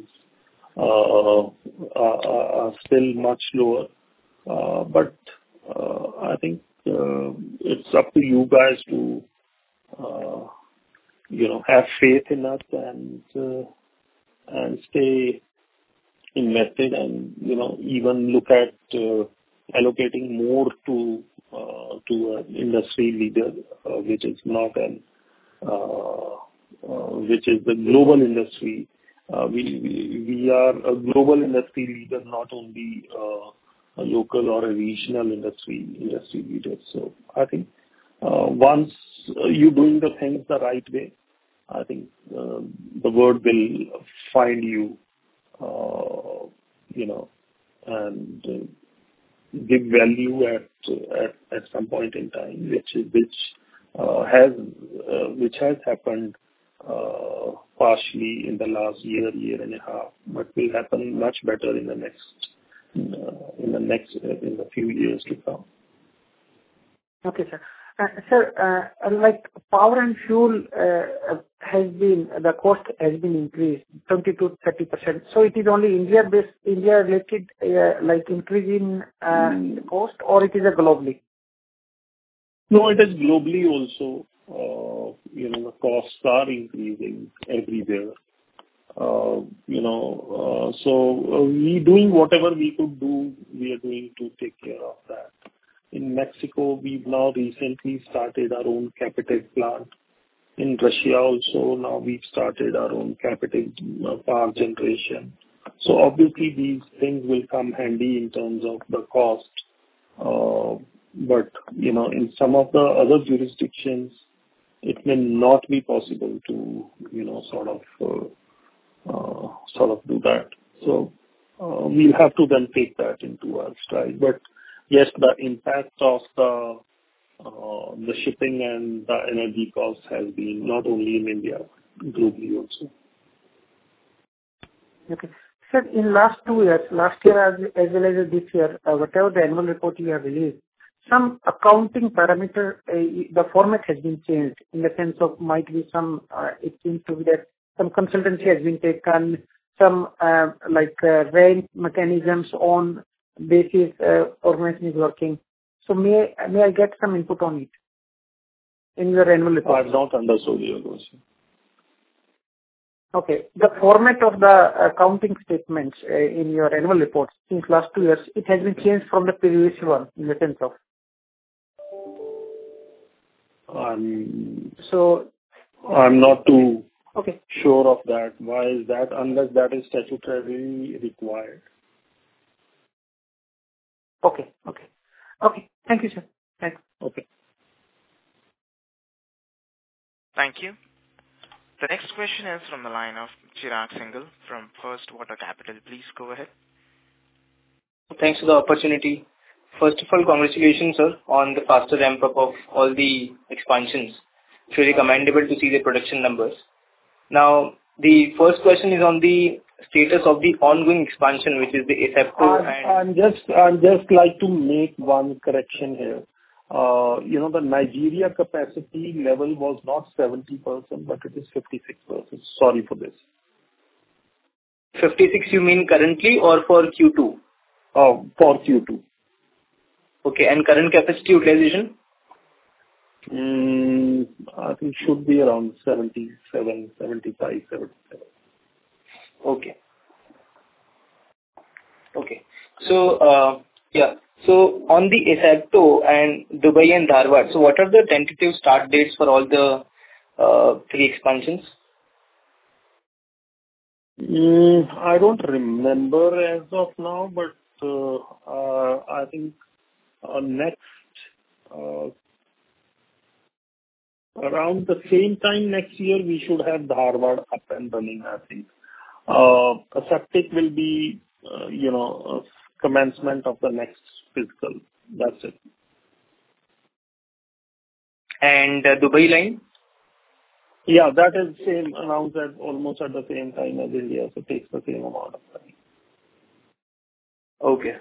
are still much lower. But I think it's up to you guys to have faith in us and stay invested, and even look at allocating more to an industry leader, which is the global industry. We are a global industry leader, not only a local or a regional industry leader. So I think once you're doing the things the right way, I think the world will find you, and give value at some point in time, which has happened partially in the last year and a half, but will happen much better in the few years to come. Okay, sir. Sir, like power and fuel the cost has been increased 20 to 30%. So it is only India related, like increase in the cost, or it is globally? No, it is globally also. The costs are increasing everywhere. So we doing whatever we could do, we are doing to take care of that. In Mexico, we've now recently started our own captive plant. In Russia also, now we've started our own captive power generation. So obviously these things will come handy in terms of the cost. But, in some of the other jurisdictions, it may not be possible to, sort of do that. So we'll have to then take that into our stride. But yes, the impact of the shipping and the energy costs has been not only in India, globally also. Okay. Sir, in last 2 years, last year as well as this year, whatever the annual report you have released, some accounting parameter, the format has been changed in the sense of might be some, it seems to be that some consultancy has been taken, some rent mechanisms on basis organization is working. So may I get some input on it in your annual report? I've not understood your question. Okay. The format of the accounting statements in your annual report since last 2 years, it has been changed from the previous one in the sense of. I'm not too sure of that. Why is that? Unless that is statutorily required. Okay. Thank you, sir. Thanks. Okay. Thank you. The next question is from the line of Chirag Singhal from First Water Capital. Please go ahead. Thanks for the opportunity. First of all, congratulations, sir, on the faster ramp-up of all the expansions. It's really commendable to see the production numbers. Now, the first question is on the status of the ongoing expansion, which is the Asepto and... I'm just like to make one correction here. The Nigeria capacity level was not 70%, but it is 56%. Sorry for this. 56 you mean currently or for Q2? For Q2. Okay, and current capacity utilization? I think should be around 77, 75, 77. Okay. So, So on the Asepto and Dubai and Dharwad, so what are the tentative start dates for all the 3 expansions? I don't remember as of now, but I think next around the same time next year we should have Dharwad up and running. I think Aseptic will be commencement of the next fiscal. That's it. And Dubai line? Yeah, that is same, announced at almost at the same time as India, so takes the same amount of time. Okay.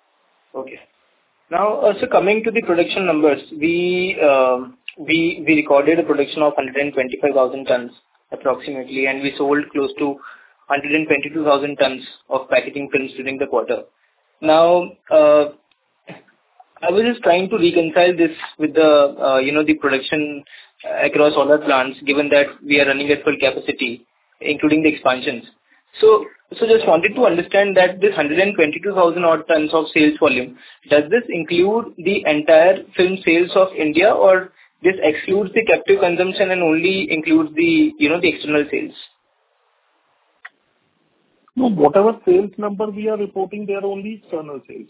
Now, so coming to the production numbers, we recorded a production of 125,000 tons approximately, and we sold close to 122,000 tons of packaging films during the quarter. Now, I was just trying to reconcile this with the the production across all our plants, given that we are running at full capacity, including the expansions. So just wanted to understand that this 122,000 odd tons of sales volume, does this include the entire film sales of India, or this excludes the captive consumption and only includes the the external sales? No, whatever sales number we are reporting, they are only external sales.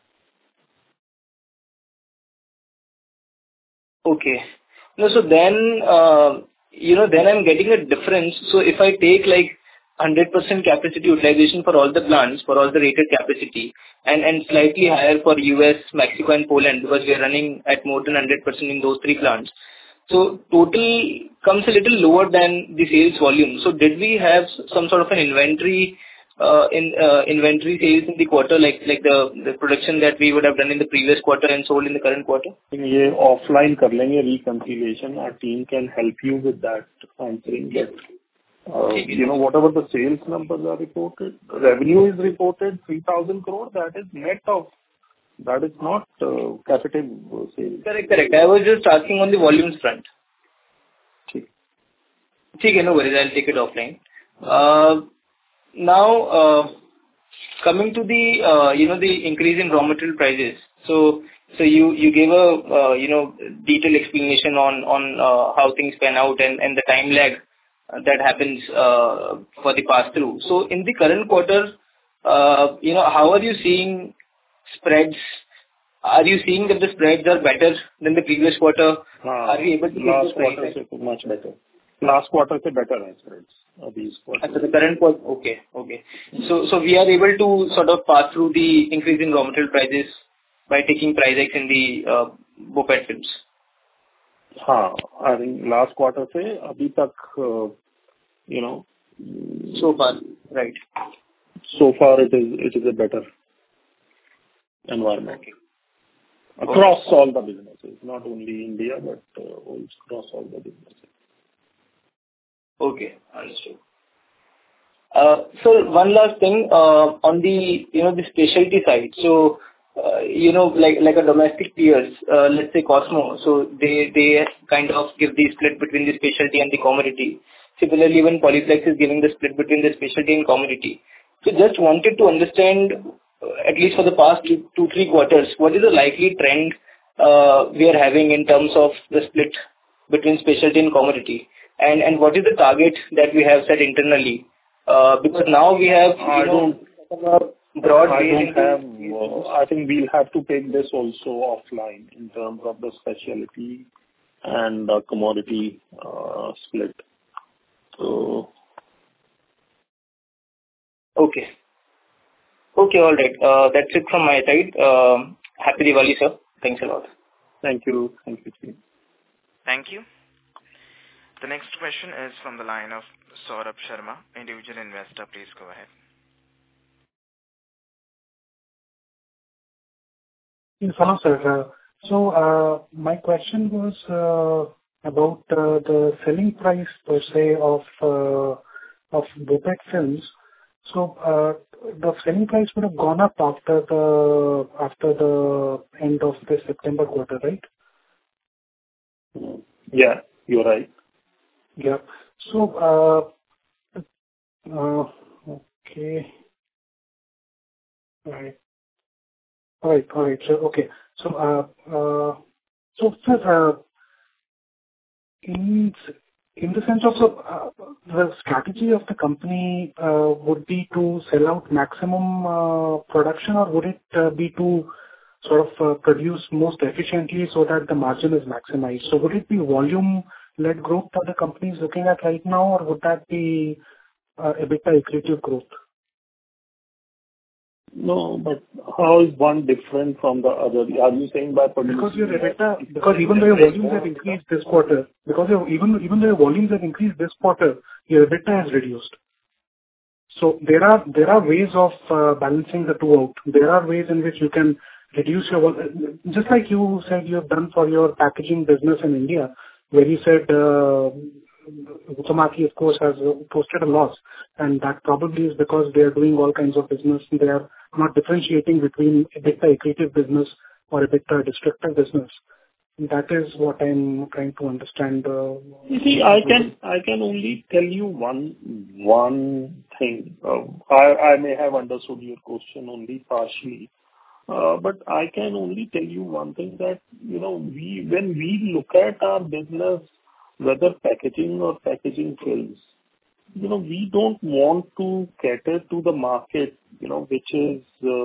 Okay. No, so then, then I'm getting a difference. So if I take like 100% capacity utilization for all the plants, for all the rated capacity, and slightly higher for US, Mexico and Poland, because we are running at more than 100% in those 3 plants. So total comes a little lower than the sales volume. So did we have some sort of an inventory sales in the quarter, like the production that we would have done in the previous quarter and sold in the current quarter? ये offline कर लेंगे reconciliation. Our team can help you with that answering. But whatever the sales numbers are reported, revenue is reported 3,000 crore. That is net of. That is not captive sales. Correct. I was just asking on the volumes front. Okay, no worries. I'll take it offline. Now, coming to the the increase in raw material prices. So you gave a detailed explanation on how things pan out and the time lag that happens for the pass through. So in the current quarter, how are you seeing spreads? Are you seeing that the spreads are better than the previous quarter? Are we able to last quarter is much better. Last quarter is better as spreads. These quarters. So the current quarter, okay. So we are able to sort of pass through the increase in raw material prices by taking price hikes in the BOPET films. I think last quarter से अभी तक so far, right? So far it is a better environment across all the businesses, not only India but also across all the businesses. Okay, understood. So one last thing on the the specialty side. So like a domestic peers, let's say Cosmo. So they kind of give the split between the specialty and the commodity. Similarly, even Polyplex is giving the split between the specialty and commodity. So just wanted to understand, at least for the past 2-3 quarters, what is the likely trend we are having in terms of the split between specialty and commodity, and what is the target that we have set internally? Because now we have broad base. I think we'll have to take this also offline in terms of the specialty and commodity split. So. Okay, all right. That's it from my side. Happy Diwali, sir. Thanks a lot. Thank you. Thank you. The next question is from the line of Saurabh Sharma, individual investor. Please go ahead. Yes, hello, sir. So, my question was about the selling price per se of BOPET films. So, the selling price would have gone up after the end of the September quarter, right? Yeah, you're right. Yeah. So, okay. Right. All right. So, okay. So, sir, in the sense of the strategy of the company would be to sell out maximum production, or would it be to sort of produce most efficiently so that the margin is maximized? So would it be volume-led growth that the company is looking at right now, or would that be EBITDA accretive growth? No, but how is one different from the other? Are you saying by producing? Because your EBITDA, because even though your volumes have increased this quarter, even though your volumes have increased this quarter, your EBITDA has reduced. So there are ways of balancing the two out. There are ways in which you can reduce your just like you said you have done for your packaging business in India, where you said Huhtamaki, of course, has posted a loss, and that probably is because they are doing all kinds of business. They are not differentiating between EBITDA accretive business or EBITDA destructive business. That is what I'm trying to understand. You see, I can only tell you one thing. I may have understood your question only partially, but I can only tell you one thing, that when we look at our business, whether packaging or packaging films, we don't want to cater to the market, which is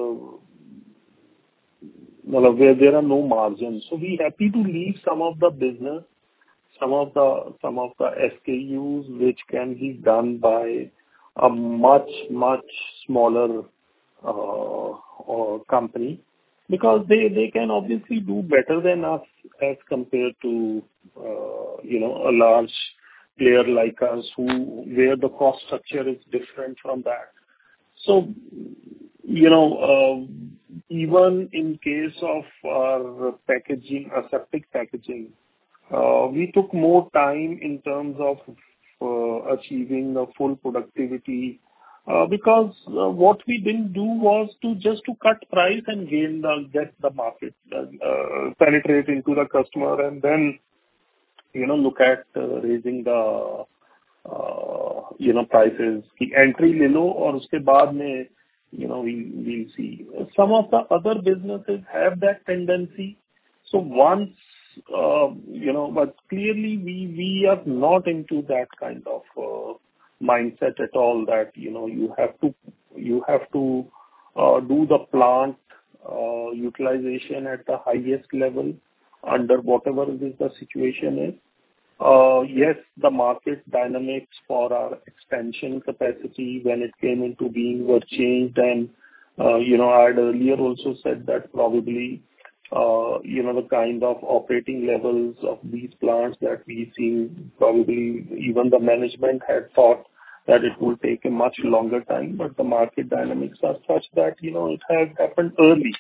where there are no margins. So we happy to leave some of the business, some of the SKUs which can be done by a much smaller company, because they can obviously do better than us as compared to a large player like us, where the cost structure is different from that. So even in case of our packaging, aseptic packaging, we took more time in terms of achieving the full productivity, because what we didn't do was to cut price and get the market, penetrate into the customer, and then look at raising the prices. The entry le lo, aur uske baad mein we'll see. Some of the other businesses have that tendency. So once but clearly we are not into that kind of mindset at all, that you have to do the plant utilization at the highest level under whatever the situation is. Yes, the market dynamics for our expansion capacity when it came into being were changed, and I had earlier also said that probably the kind of operating levels of these plants that we see, probably even the management had thought that it will take a much longer time, but the market dynamics are such that it has happened early.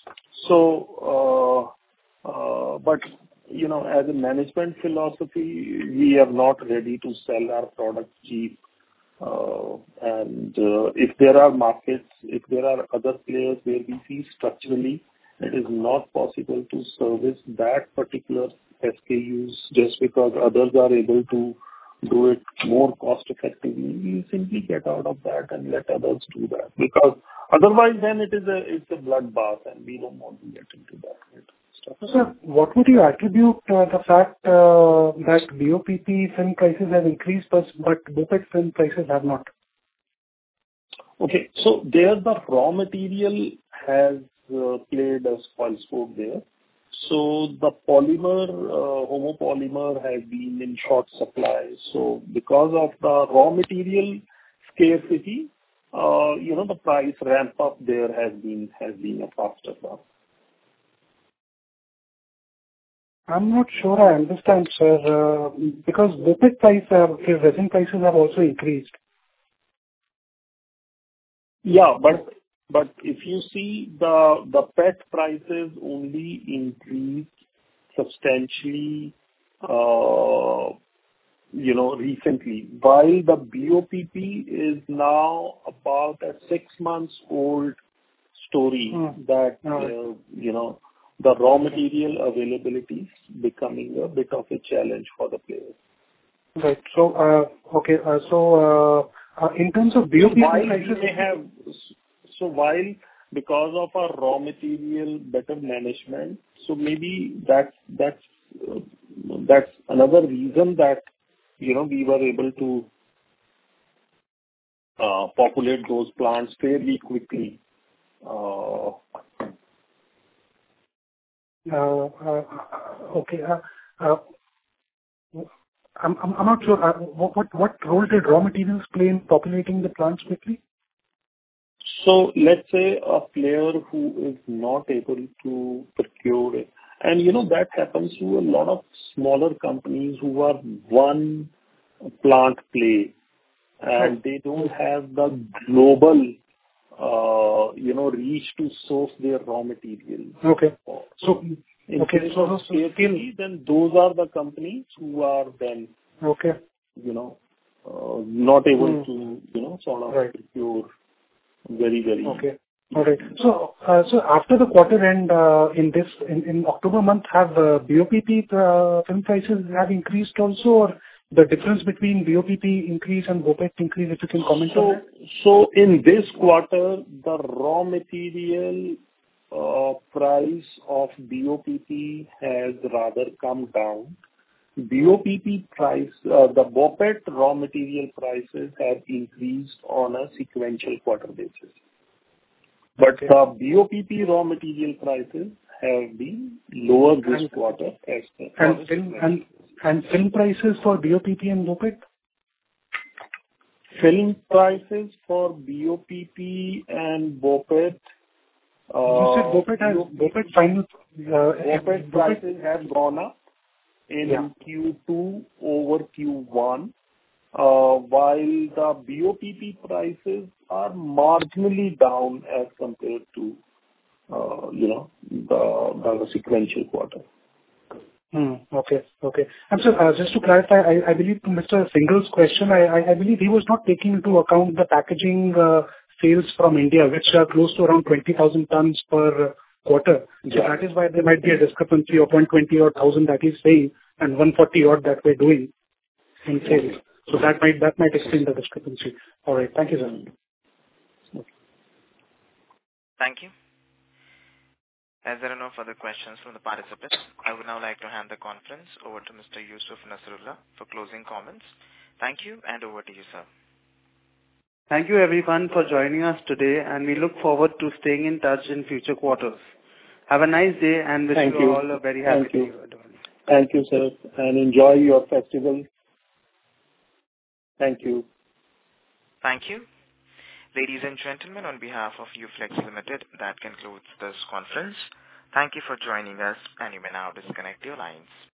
So but as a management philosophy, we are not ready to sell our product cheap. And if there are markets, if there are other players where we see structurally it is not possible to service that particular SKUs just because others are able to do it more cost effectively, we simply get out of that and let others do that. Because otherwise then it's a bloodbath, and we don't want to get into that kind of stuff. Sir, what would you attribute the fact that BOPP film prices have increased but BOPET film prices have not? Okay, so there the raw material has played a spoilsport there. So the polymer, homopolymer has been in short supply. So because of the raw material scarcity, the price ramp up there has been a faster one. I'm not sure I understand, sir, because BOPET resin prices have also increased. Yeah, but if you see the PET prices only increased substantially, recently, while the BOPP is now about a 6 months old story that, the raw material availability is becoming a bit of a challenge for the players. Right. So, in terms of BOPP prices... While because of our raw material better management, so maybe that's another reason that, we were able to populate those plants fairly quickly. Okay. I'm not sure. What role did raw materials play in populating the plants quickly? So let's say a player who is not able to procure it, and that happens to a lot of smaller companies who are one plant play, and they don't have the global, reach to source their raw materials. Okay. So in case of scarcity, then those are the companies who are then, not able to, sort of procure very, very. Okay. All right. So after the quarter end, in October month, have BOPP film prices have increased also, or the difference between BOPP increase and BOPET increase, if you can comment on that? So in this quarter, the raw material price of BOPP has rather come down. BOPP price, the BOPET raw material prices have increased on a sequential quarter basis. But the BOPP raw material prices have been lower this quarter as and film prices for BOPP and BOPET? Film prices for BOPP and BOPET. You said BOPET prices have gone up in Q2 over Q1, while the BOPP prices are marginally down as compared to, the sequential quarter. Okay. And so, just to clarify, I believe to Mr. Singhal's question, I believe he was not taking into account the packaging sales from India, which are close to around 20,000 tons per quarter. So that is why there might be a discrepancy of 120 or 1,000 that he's saying, and 140 odd that we're doing in sales. So that might explain the discrepancy. All right. Thank you, sir. Thank you. As there are no further questions from the participants, I would now like to hand the conference over to Mr. Yusuf Nasrullah for closing comments. Thank you, and over to you, sir. Thank you, everyone, for joining us today, and we look forward to staying in touch in future quarters. Have a nice day, and wish you all a very happy day. Thank you, sir, and enjoy your festival. Thank you. Thank you. Ladies and gentlemen, on behalf of UFlex Limited, that concludes this conference. Thank you for joining us, and you may now disconnect your lines.